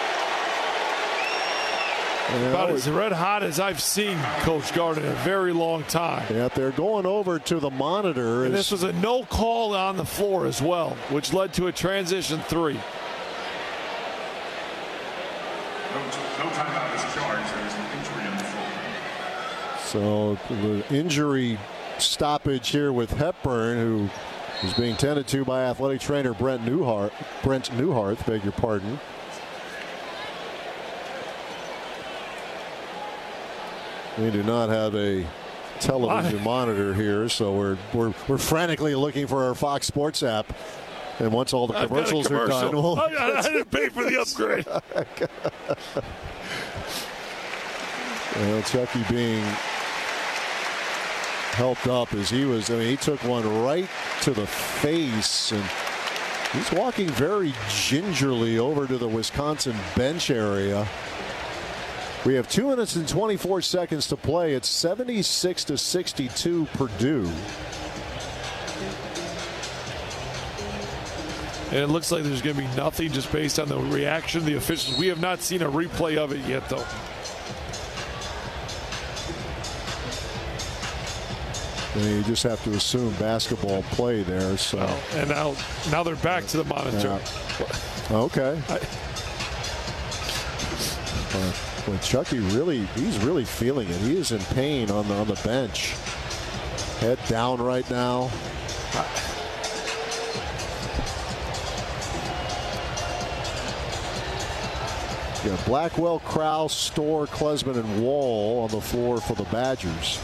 Yeah, about as red hot as I've seen Coach Gard in a very long time. Yeah, they're going over to the monitor. And this was a no call on the floor as well, which led to a transition three. No timeout is charged. There is an injury on the floor. So the injury stoppage here with Hepburn, who is being tended to by athletic trainer Brent Newhart. Brent Newhart, beg your pardon. We do not have a television monitor here, so we're we're we're frantically looking for our Fox Sports app. And once all the commercials commercial. are done, we'll I, I didn't pay for the upgrade. Well, Chucky being helped up as he was. I mean, he took one right to the face, and he's walking very gingerly over to the Wisconsin bench area. We have two minutes and twenty-four seconds to play. It's seventy-six to sixty-two Purdue. And it looks like there's going to be nothing just based on the reaction of the officials. We have not seen a replay of it yet, though. And you just have to assume basketball play there. So well, and now, now they're back to the monitor. Yeah. Okay. I, uh, well, Chucky really, he's really feeling it. He is in pain on the on the bench. Head down right now. I, You got Blackwell, Crowell, Storr, Klesman, and Wall on the floor for the Badgers.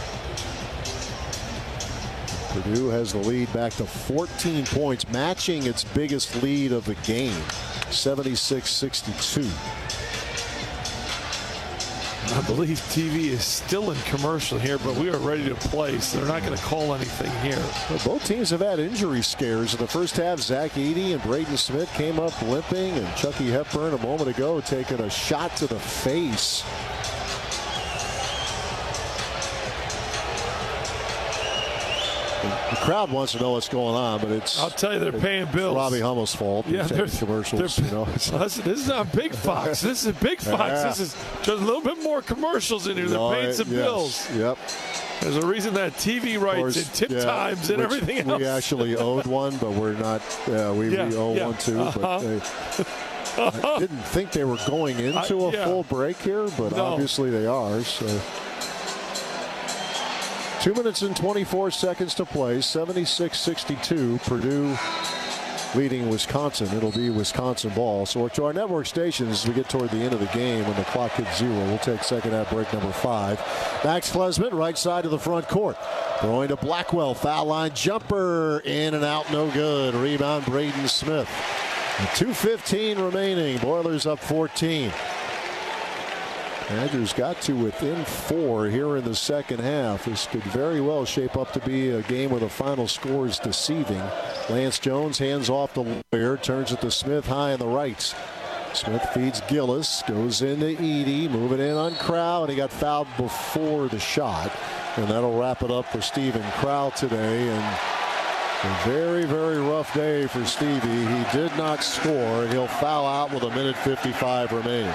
Purdue has the lead back to fourteen points, matching its biggest lead of the game, seventy-six sixty-two. I believe T V is still in commercial here, but we are ready to play, so they're not going to call anything here. Well, both teams have had injury scares. In the first half, Zach Edey and Braden Smith came up limping, and Chucky Hepburn a moment ago taking a shot to the face. The crowd wants to know what's going on, but it's... I'll tell you, they're paying bills. Robbie Hummel's fault. Yeah, they're commercials. They're, you know. Listen, this is not Big Fox. This is Big Fox. Yeah. This is just a little bit more commercials in here. They're No, paying some yes. bills. Yep. There's a reason that T V rights Course, and tip yeah, times and which everything else. We actually owed one, but we're not. Yeah, we, Yeah, we owe yeah. one too. Uh-huh. But they, I didn't think they were going into I- a yeah. full break here, but No. obviously they are. So. Two minutes and twenty-four seconds to play. seventy-six sixty-two. Purdue leading Wisconsin. It'll be Wisconsin ball. So to our network stations as we get toward the end of the game when the clock hits zero. We'll take second half break number five. Max Klesmit, right side of the front court. Throwing to Blackwell. Foul line jumper. In and out, no good. Rebound, Braden Smith. two fifteen remaining. Boilers up fourteen. Badgers got to within four here in the second half. This could very well shape up to be a game where the final score is deceiving. Lance Jones hands off to Lawyer, turns it to Smith high on the right. Smith feeds Gillis, goes into Edey, moving in on Crow, and he got fouled before the shot. And that'll wrap it up for Stephen Crow today. And a very, very rough day for Stevie. He did not score. He'll foul out with a minute fifty-five remaining.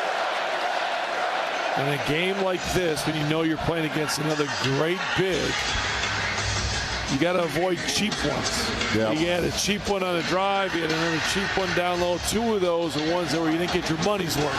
In a game like this, when you know you're playing against another great big, you got to avoid cheap ones. Yeah. You had a cheap one on a drive. You had another cheap one down low. Two of those are ones that where you didn't get your money's worth.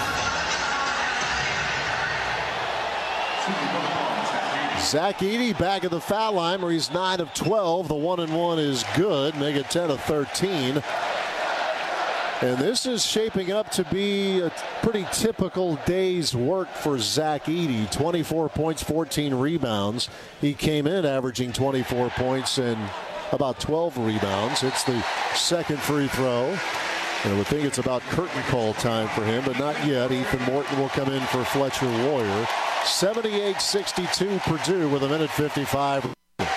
Zach Edey back at the foul line where he's nine of twelve. The one and one is good. Make it ten of thirteen. And this is shaping up to be a pretty typical day's work for Zach Edey. twenty-four points, fourteen rebounds. He came in averaging twenty-four points and about twelve rebounds. It's the second free throw. And I would think it's about curtain call time for him, but not yet. Ethan Morton will come in for Fletcher Loyer. seventy-eight sixty-two Purdue with a minute fifty-five.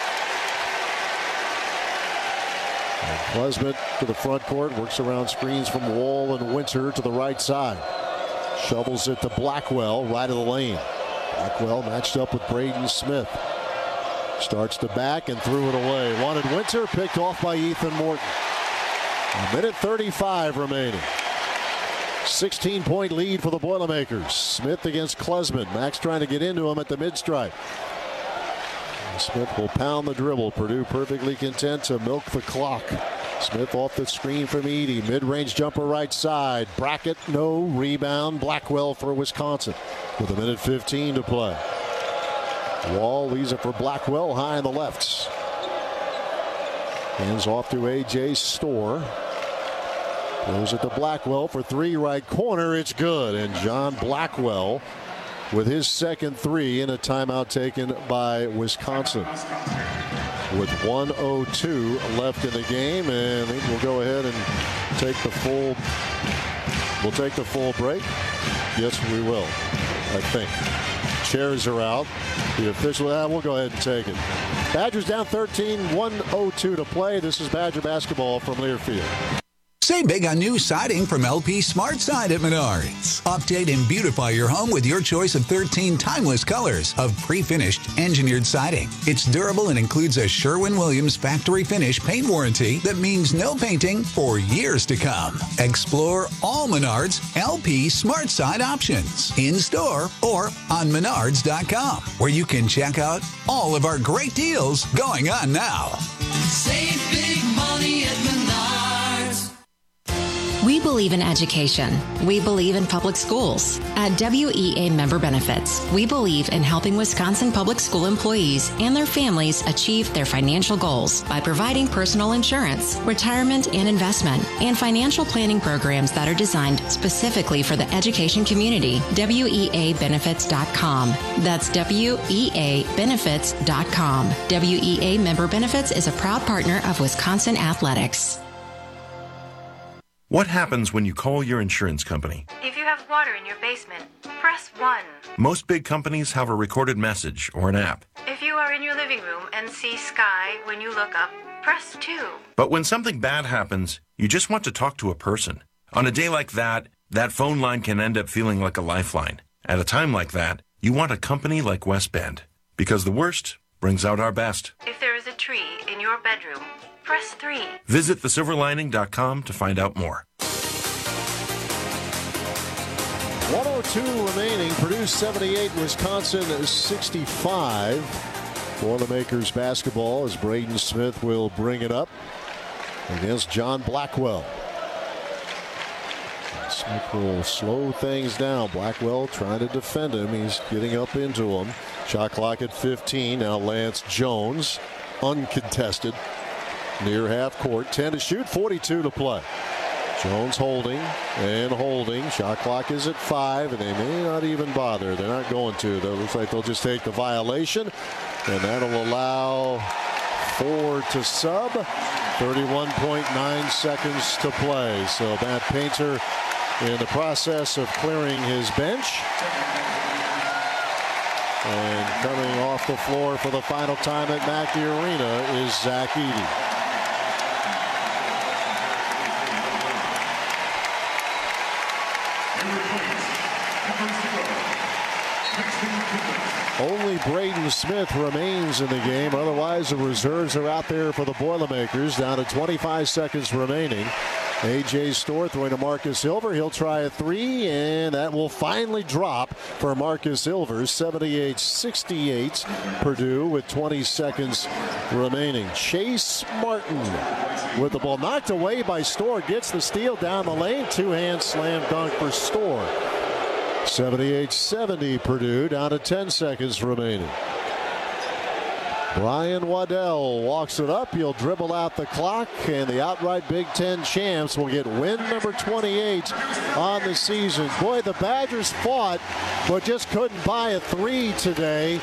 Klesmit to the front court, works around screens from Wall and Winter to the right side. Shovels it to Blackwell, right of the lane. Blackwell matched up with Braden Smith. Starts to back and threw it away. Wanted Winter, picked off by Ethan Morton. A minute thirty-five remaining. sixteen point lead for the Boilermakers. Smith against Klesmit. Max trying to get into him at the mid-stripe. Smith will pound the dribble. Purdue perfectly content to milk the clock. Smith off the screen from Edey. Mid-range jumper right side. Brackett, no. Rebound. Blackwell for Wisconsin with a minute fifteen to play. Wall leaves it for Blackwell high on the left. Hands off to A J Storr. Throws it to Blackwell for three right corner. It's good. And John Blackwell with his second three in a timeout taken by Wisconsin. With one oh two left in the game, and we'll go ahead and take the full. We'll take the full break. Yes, we will. I think. Chairs are out. The official. Uh, we'll go ahead and take it. Badgers down thirteen. one oh two to play. This is Badger basketball from Learfield. Save big on new siding from L P SmartSide at Menards. Update and beautify your home with your choice of thirteen timeless colors of pre-finished engineered siding. It's durable and includes a Sherwin-Williams factory finish paint warranty that means no painting for years to come. Explore all Menards L P SmartSide options in-store or on menards dot com, where you can check out all of our great deals going on now. Save big money at Menards. We believe in education. We believe in public schools. At W E A Member Benefits, we believe in helping Wisconsin public school employees and their families achieve their financial goals by providing personal insurance, retirement and investment, and financial planning programs that are designed specifically for the education community. W E A benefits dot com. That's W E A benefits dot com. W E A Member Benefits is a proud partner of Wisconsin Athletics. What happens when you call your insurance company? If you have water in your basement, press one. Most big companies have a recorded message or an app. If you are in your living room and see sky when you look up, press two. But when something bad happens, you just want to talk to a person. On a day like that, that phone line can end up feeling like a lifeline. At a time like that, you want a company like West Bend, because the worst brings out our best. If there is a tree in your bedroom, press three. Visit the silver lining dot com to find out more. one oh two remaining. Purdue seventy-eight, Wisconsin sixty-five. Boilermakers basketball as Braden Smith will bring it up against John Blackwell. Smith will slow things down. Blackwell trying to defend him. He's getting up into him. Shot clock at fifteen. Now Lance Jones, uncontested, near half court. ten to shoot, forty-two to play. Jones holding and holding. Shot clock is at five, and they may not even bother. They're not going to. It looks like they'll just take the violation, and that'll allow four to sub. thirty-one point nine seconds to play. So Matt Painter in the process of clearing his bench. And coming off the floor for the final time at Mackey Arena is Zach Edey. Only Braden Smith remains in the game. Otherwise, the reserves are out there for the Boilermakers. Down to twenty-five seconds remaining. A J Storr throwing to Marcus Silver. He'll try a three, and that will finally drop for Marcus Silver. seventy-eight sixty-eight. Purdue with twenty seconds remaining. Chase Martin with the ball knocked away by Storr. Gets the steal down the lane. Two-hand slam dunk for Storr. seventy-eight seventy Purdue, down to ten seconds remaining. Brian Waddell walks it up. He'll dribble out the clock, and the outright Big Ten champs will get win number twenty-eight on the season. Boy, the Badgers fought, but just couldn't buy a three today,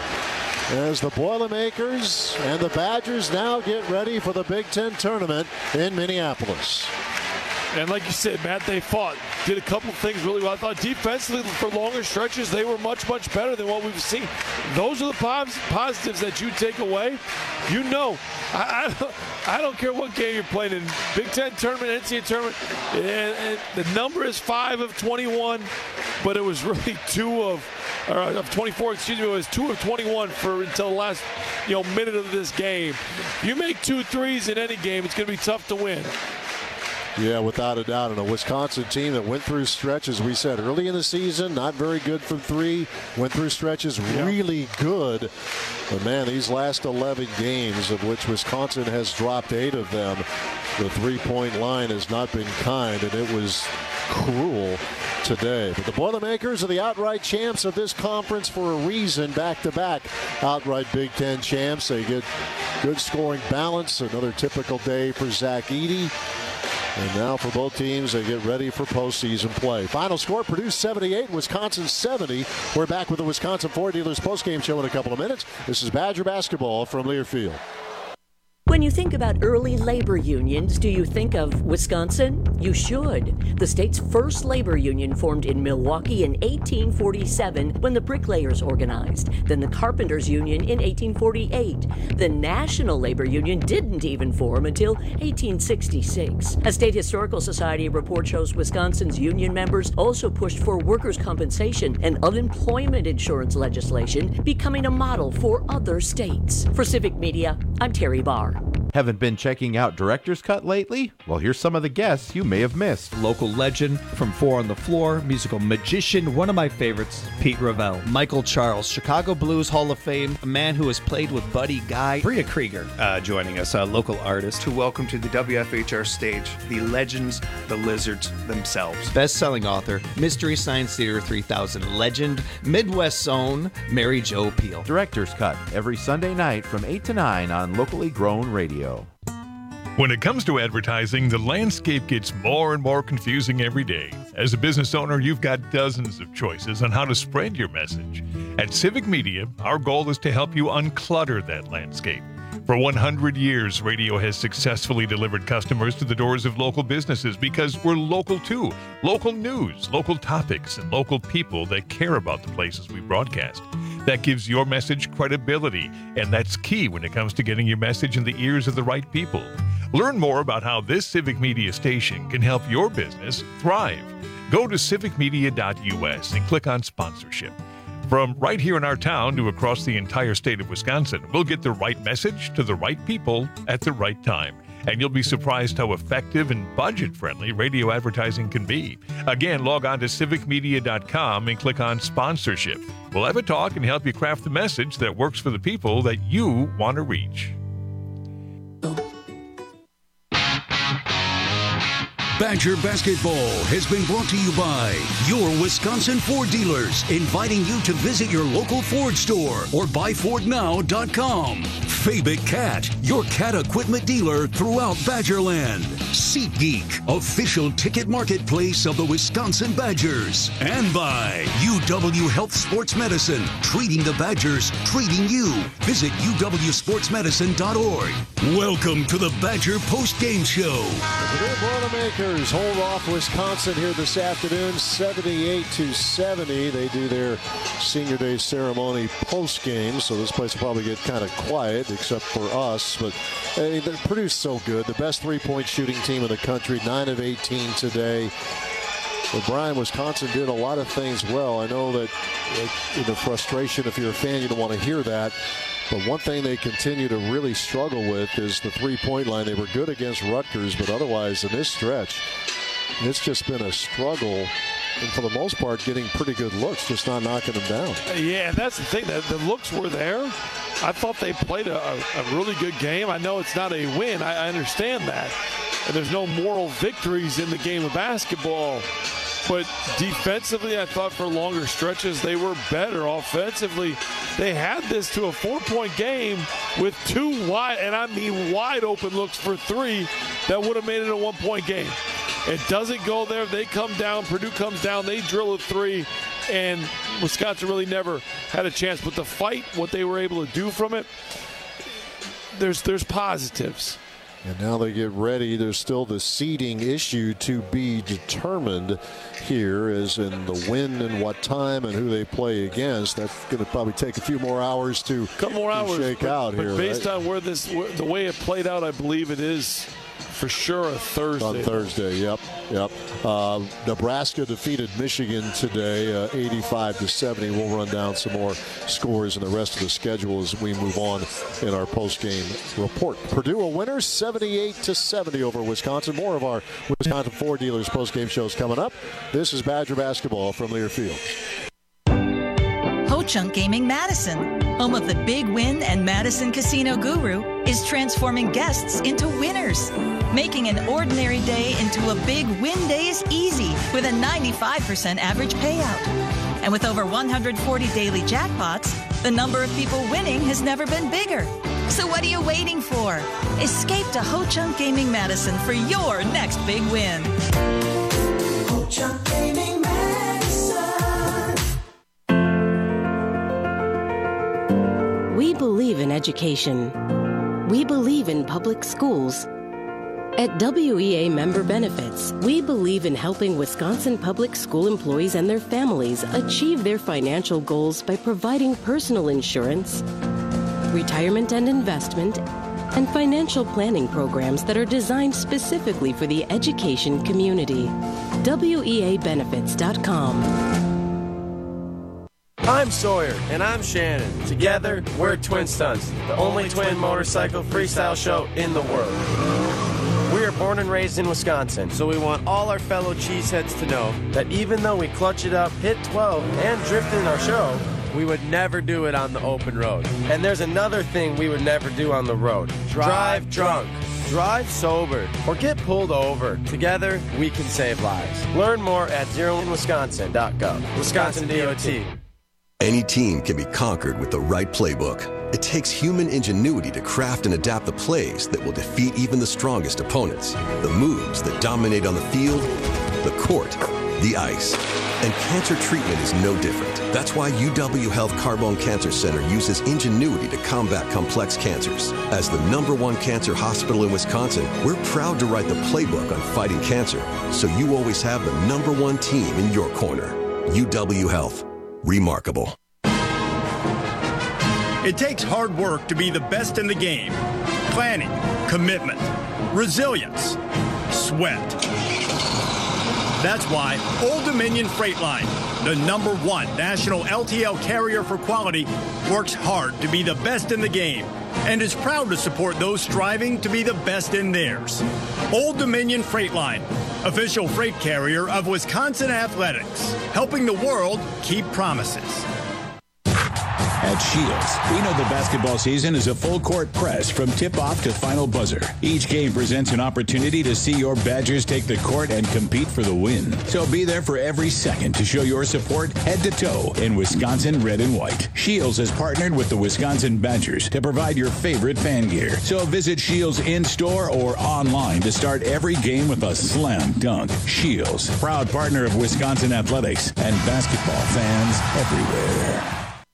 as the Boilermakers and the Badgers now get ready for the Big Ten tournament in Minneapolis. And like you said, Matt, they fought. Did a couple things really well. I thought defensively for longer stretches, they were much, much better than what we've seen. Those are the pos- positives that you take away. You know, I, I, don't, I don't care what game you're playing in. Big Ten tournament, N C double A tournament, and, and the number is five of twenty-one, but it was really two of, or of twenty-four, excuse me, it was two of twenty-one for until the last, you know, minute of this game. You make two threes in any game, it's going to be tough to win. Yeah, without a doubt. And a Wisconsin team that went through stretches, we said early in the season, not very good from three. Went through stretches really good. But, man, these last eleven games, of which Wisconsin has dropped eight of them, the three-point line has not been kind, and it was cruel today. But the Boilermakers are the outright champs of this conference for a reason. Back-to-back outright Big Ten champs. They get good scoring balance. Another typical day for Zach Edey. And now for both teams, they get ready for postseason play. Final score, Purdue seventy-eight, Wisconsin seventy. We're back with the Wisconsin Ford Dealers postgame show in a couple of minutes. This is Badger basketball from Learfield. When you think about early labor unions, do you think of Wisconsin? You should. The state's first labor union formed in Milwaukee in eighteen forty-seven when the bricklayers organized. Then the carpenters union in eighteen forty-eight. The National Labor Union didn't even form until eighteen sixty-six. A State Historical Society report shows Wisconsin's union members also pushed for workers' compensation and unemployment insurance legislation, becoming a model for other states. For Civic Media, I'm Terry Barr. Haven't been checking out Director's Cut lately? Well, here's some of the guests you may have missed. Local legend from Four on the Floor, musical magician, one of my favorites, Pete Ravel. Michael Charles, Chicago Blues Hall of Fame, a man who has played with Buddy Guy. Bria Krieger uh, joining us, a local artist. To welcome to the W F H R stage, the legends, the Lizards themselves. Best-selling author, Mystery Science Theater three thousand legend, Midwest's own Mary Jo Peel. Director's Cut, every Sunday night from eight to nine on locally grown radio. When it comes to advertising, the landscape gets more and more confusing every day. As a business owner, you've got dozens of choices on how to spread your message. At Civic Media, our goal is to help you unclutter that landscape. For one hundred years, radio has successfully delivered customers to the doors of local businesses because we're local too. Local news, local topics, and local people that care about the places we broadcast. That gives your message credibility, and that's key when it comes to getting your message in the ears of the right people. Learn more about how this Civic Media station can help your business thrive. Go to civic media dot u s and click on sponsorship. From right here in our town to across the entire state of Wisconsin, we'll get the right message to the right people at the right time. And you'll be surprised how effective and budget-friendly radio advertising can be. Again, log on to civic media dot com and click on sponsorship. We'll have a talk and help you craft the message that works for the people that you want to reach. Badger Basketball has been brought to you by your Wisconsin Ford dealers, inviting you to visit your local Ford store or buy ford now dot com. Fabic Cat, your cat equipment dealer throughout Badgerland. SeatGeek, official ticket marketplace of the Wisconsin Badgers. And by U W Health Sports Medicine, treating the Badgers, treating you. Visit u w sports medicine dot org. Welcome to the Badger Post Game Show. The Boilermakers hold off Wisconsin here this afternoon, seventy-eight to seventy. They do their senior day ceremony post game, so this place will probably get kind of quiet, except for us. But hey, they're produced so good. The best three-point shooting team in the country, nine of eighteen today. But Brian, Wisconsin did a lot of things well. I know that uh, the frustration, if you're a fan, you don't want to hear that. But one thing they continue to really struggle with is the three-point line. They were good against Rutgers, but otherwise in this stretch, it's just been a struggle. And for the most part, getting pretty good looks, just not knocking them down. Yeah, that's the thing. The, the looks were there. I thought they played a, a really good game. I know it's not a win. I, I understand that. And there's no moral victories in the game of basketball. But defensively, I thought for longer stretches they were better. Offensively, they had this to a four-point game with two wide, and I mean wide open looks for three that would have made it a one-point game. It doesn't go there. They come down. Purdue comes down. They drill a three, and Wisconsin really never had a chance. But the fight, what they were able to do from it, there's there's positives. And now they get ready. There's still the seeding issue to be determined here, as in the when and what time and who they play against. That's going to probably take a few more hours to, couple more hours, shake but, out but here. Based right? on where this, the way it played out, I believe it is for sure a Thursday. On Thursday, yep, yep. Uh, Nebraska defeated Michigan today, uh, eighty-five to seventy. We'll run down some more scores and the rest of the schedule as we move on in our post-game report. Purdue a winner, seventy-eight to seventy over Wisconsin. More of our Wisconsin Ford Dealers post-game shows coming up. This is Badger Basketball from Learfield. Ho-Chunk Gaming Madison, home of the Big Win and Madison Casino Guru, is transforming guests into winners. Making an ordinary day into a big win day is easy with a ninety-five percent average payout. And with over one hundred forty daily jackpots, the number of people winning has never been bigger. So what are you waiting for? Escape to Ho-Chunk Gaming Madison for your next big win. Ho-Chunk Gaming Madison. We believe in education. We believe in public schools. At W E A Member Benefits, we believe in helping Wisconsin public school employees and their families achieve their financial goals by providing personal insurance, retirement and investment, and financial planning programs that are designed specifically for the education community. W E A benefits dot com. I'm Sawyer. And I'm Shannon. Together, we're Twin Stunts, the only twin motorcycle freestyle show in the world. We are born and raised in Wisconsin, so we want all our fellow cheeseheads to know that even though we clutch it up, hit twelve, and drift in our show, we would never do it on the open road. And there's another thing we would never do on the road. Drive drunk. Drive sober. Or get pulled over. Together, we can save lives. Learn more at zero in wisconsin dot gov. Wisconsin D O T. Any team can be conquered with the right playbook. It takes human ingenuity to craft and adapt the plays that will defeat even the strongest opponents. The moves that dominate on the field, the court, the ice. And cancer treatment is no different. That's why U W Health Carbone Cancer Center uses ingenuity to combat complex cancers. As the number one cancer hospital in Wisconsin, we're proud to write the playbook on fighting cancer, so you always have the number one team in your corner. U W Health. Remarkable. It takes hard work to be the best in the game. Planning, commitment, resilience, sweat. That's why Old Dominion Freight Line, the number one national L T L carrier for quality, works hard to be the best in the game and is proud to support those striving to be the best in theirs. Old Dominion Freight Line, official freight carrier of Wisconsin Athletics, helping the world keep promises. At Shields, we know the basketball season is a full court press from tip-off to final buzzer. Each game presents an opportunity to see your Badgers take the court and compete for the win. So be there for every second to show your support head to toe in Wisconsin red and white. Shields has partnered with the Wisconsin Badgers to provide your favorite fan gear. So visit Shields in-store or online to start every game with a slam dunk. Shields, proud partner of Wisconsin Athletics and basketball fans everywhere.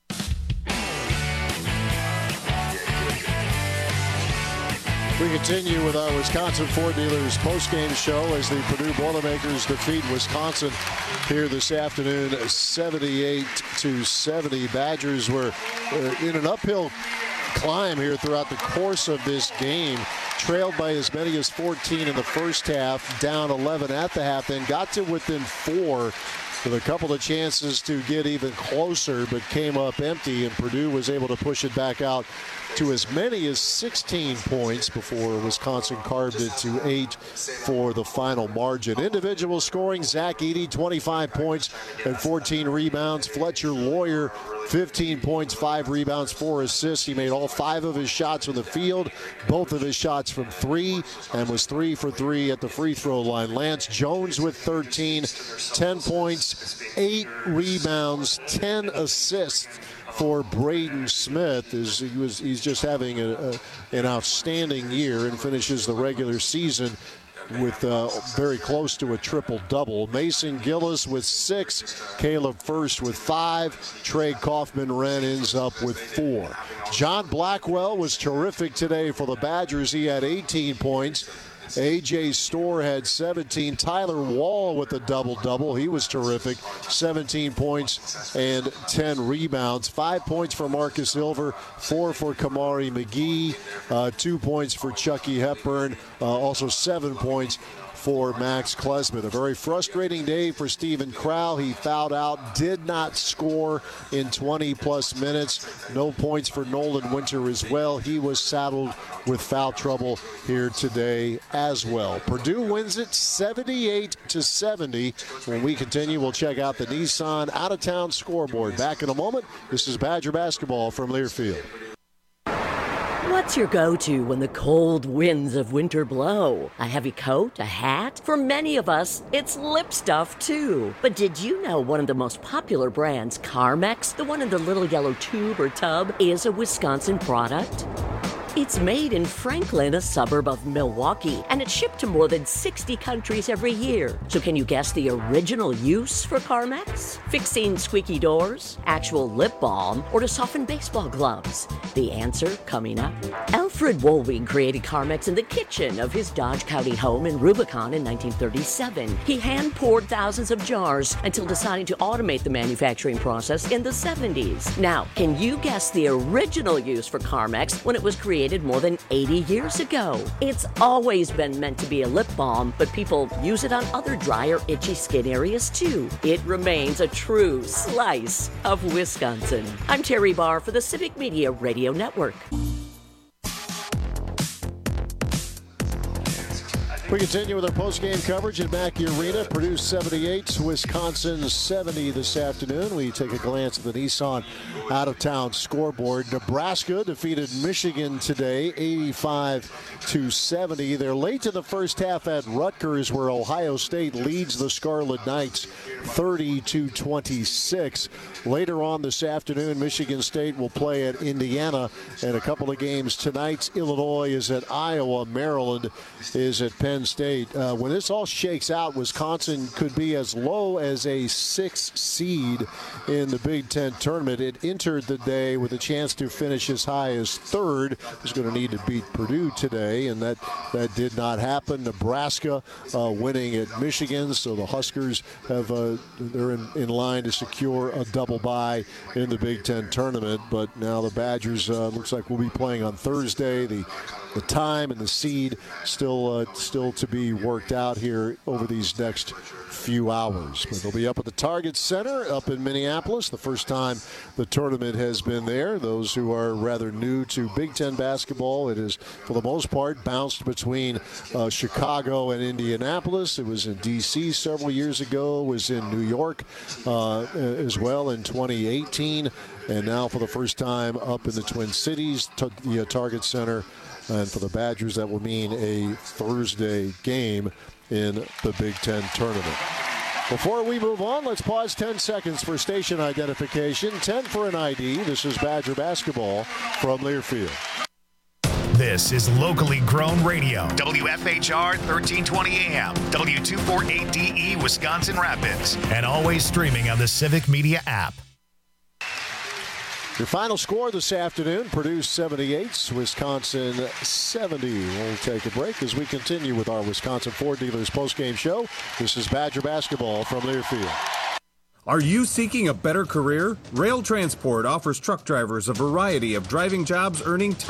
We continue with our Wisconsin Ford Dealers postgame show as the Purdue Boilermakers defeat Wisconsin here this afternoon, seventy-eight to seventy. Badgers were uh, in an uphill climb here throughout the course of this game, trailed by as many as fourteen in the first half, down eleven at the half, then got to within four with a couple of chances to get even closer, but came up empty, and Purdue was able to push it back out to as many as sixteen points before Wisconsin carved it to eight for the final margin. Individual scoring, Zach Edey, twenty-five points and fourteen rebounds. Fletcher Loyer, fifteen points, five rebounds, four assists. He made all five of his shots from the field, both of his shots from three, and was three for three at the free throw line. Lance Jones with thirteen, ten points, eight rebounds, ten assists for Braden Smith. Is he was he's just having a, a, an outstanding year and finishes the regular season with uh, very close to a triple-double. Mason Gillis with six, Caleb First with five, Trey Kaufman-Wren ends up with four. John Blackwell was terrific today for the Badgers. He had eighteen points. A J Storr had seventeen. Tyler Wall with a double-double. He was terrific. seventeen points and ten rebounds. Five points for Marcus Silver, four for Kamari McGee, uh, two points for Chucky Hepburn, uh, also seven points for Max Klesman. A very frustrating day for Stephen Crowell. He fouled out, did not score in twenty plus minutes. No points for Nolan Winter as well. He was saddled with foul trouble here today as well. Purdue wins it seventy-eight to seventy. When we continue, we'll check out the Nissan out-of-town scoreboard. Back in a moment. This is Badger basketball from Learfield. What's your go-to when the cold winds of winter blow? A heavy coat? A hat? For many of us, it's lip stuff too. But did you know one of the most popular brands, Carmex, the one in the little yellow tube or tub, is a Wisconsin product? It's made in Franklin, a suburb of Milwaukee, and it's shipped to more than sixty countries every year. So can you guess the original use for Carmex? Fixing squeaky doors, actual lip balm, or to soften baseball gloves? The answer coming up. Alfred Woolwing created Carmex in the kitchen of his Dodge County home in Rubicon in nineteen thirty-seven. He hand-poured thousands of jars until deciding to automate the manufacturing process in the seventies. Now, can you guess the original use for Carmex when it was created more than eighty years ago? It's always been meant to be a lip balm, but people use it on other dry or itchy skin areas too. It remains a true slice of Wisconsin. I'm Terry Barr for the Civic Media Radio Network. We continue with our post-game coverage at Mackey Arena. Purdue seventy-eight, Wisconsin seventy this afternoon. We take a glance at the Nissan out-of-town scoreboard. Nebraska defeated Michigan today, eighty-five to seventy. They're late in the first half at Rutgers, where Ohio State leads the Scarlet Knights thirty to twenty-six. Later on this afternoon, Michigan State will play at Indiana, and a couple of games tonight. Illinois is at Iowa. Maryland is at Penn Penn State. Uh, when this all shakes out, Wisconsin could be as low as a six seed in the Big Ten tournament. It entered the day with a chance to finish as high as third. It was going to need to beat Purdue today, and that, that did not happen. Nebraska uh, winning at Michigan, so the Huskers have uh, they're in, in line to secure a double bye in the Big Ten tournament. But now the Badgers uh, looks like we'll be playing on Thursday. The the time and the seed still uh, still to be worked out here over these next few hours. But they'll be up at the Target Center up in Minneapolis. The first time the tournament has been there. Those who are rather new to Big Ten basketball, it is for the most part bounced between uh, Chicago and Indianapolis. It was in D C several years ago. It was in New York uh, as well in twenty eighteen. And now for the first time up in the Twin Cities, to the uh, Target Center. And for the Badgers, that will mean a Thursday game in the Big Ten tournament. Before we move on, let's pause ten seconds for station identification. ten for an I D. This is Badger basketball from Learfield. This is locally grown radio. W F H R thirteen twenty A M, W two forty-eight D E, Wisconsin Rapids. And always streaming on the Civic Media app. Your final score this afternoon, Purdue seventy-eight, Wisconsin seventy. We'll take a break as we continue with our Wisconsin Ford Dealers postgame show. This is Badger basketball from Learfield. Are you seeking a better career? Rail Transport offers truck drivers a variety of driving jobs earning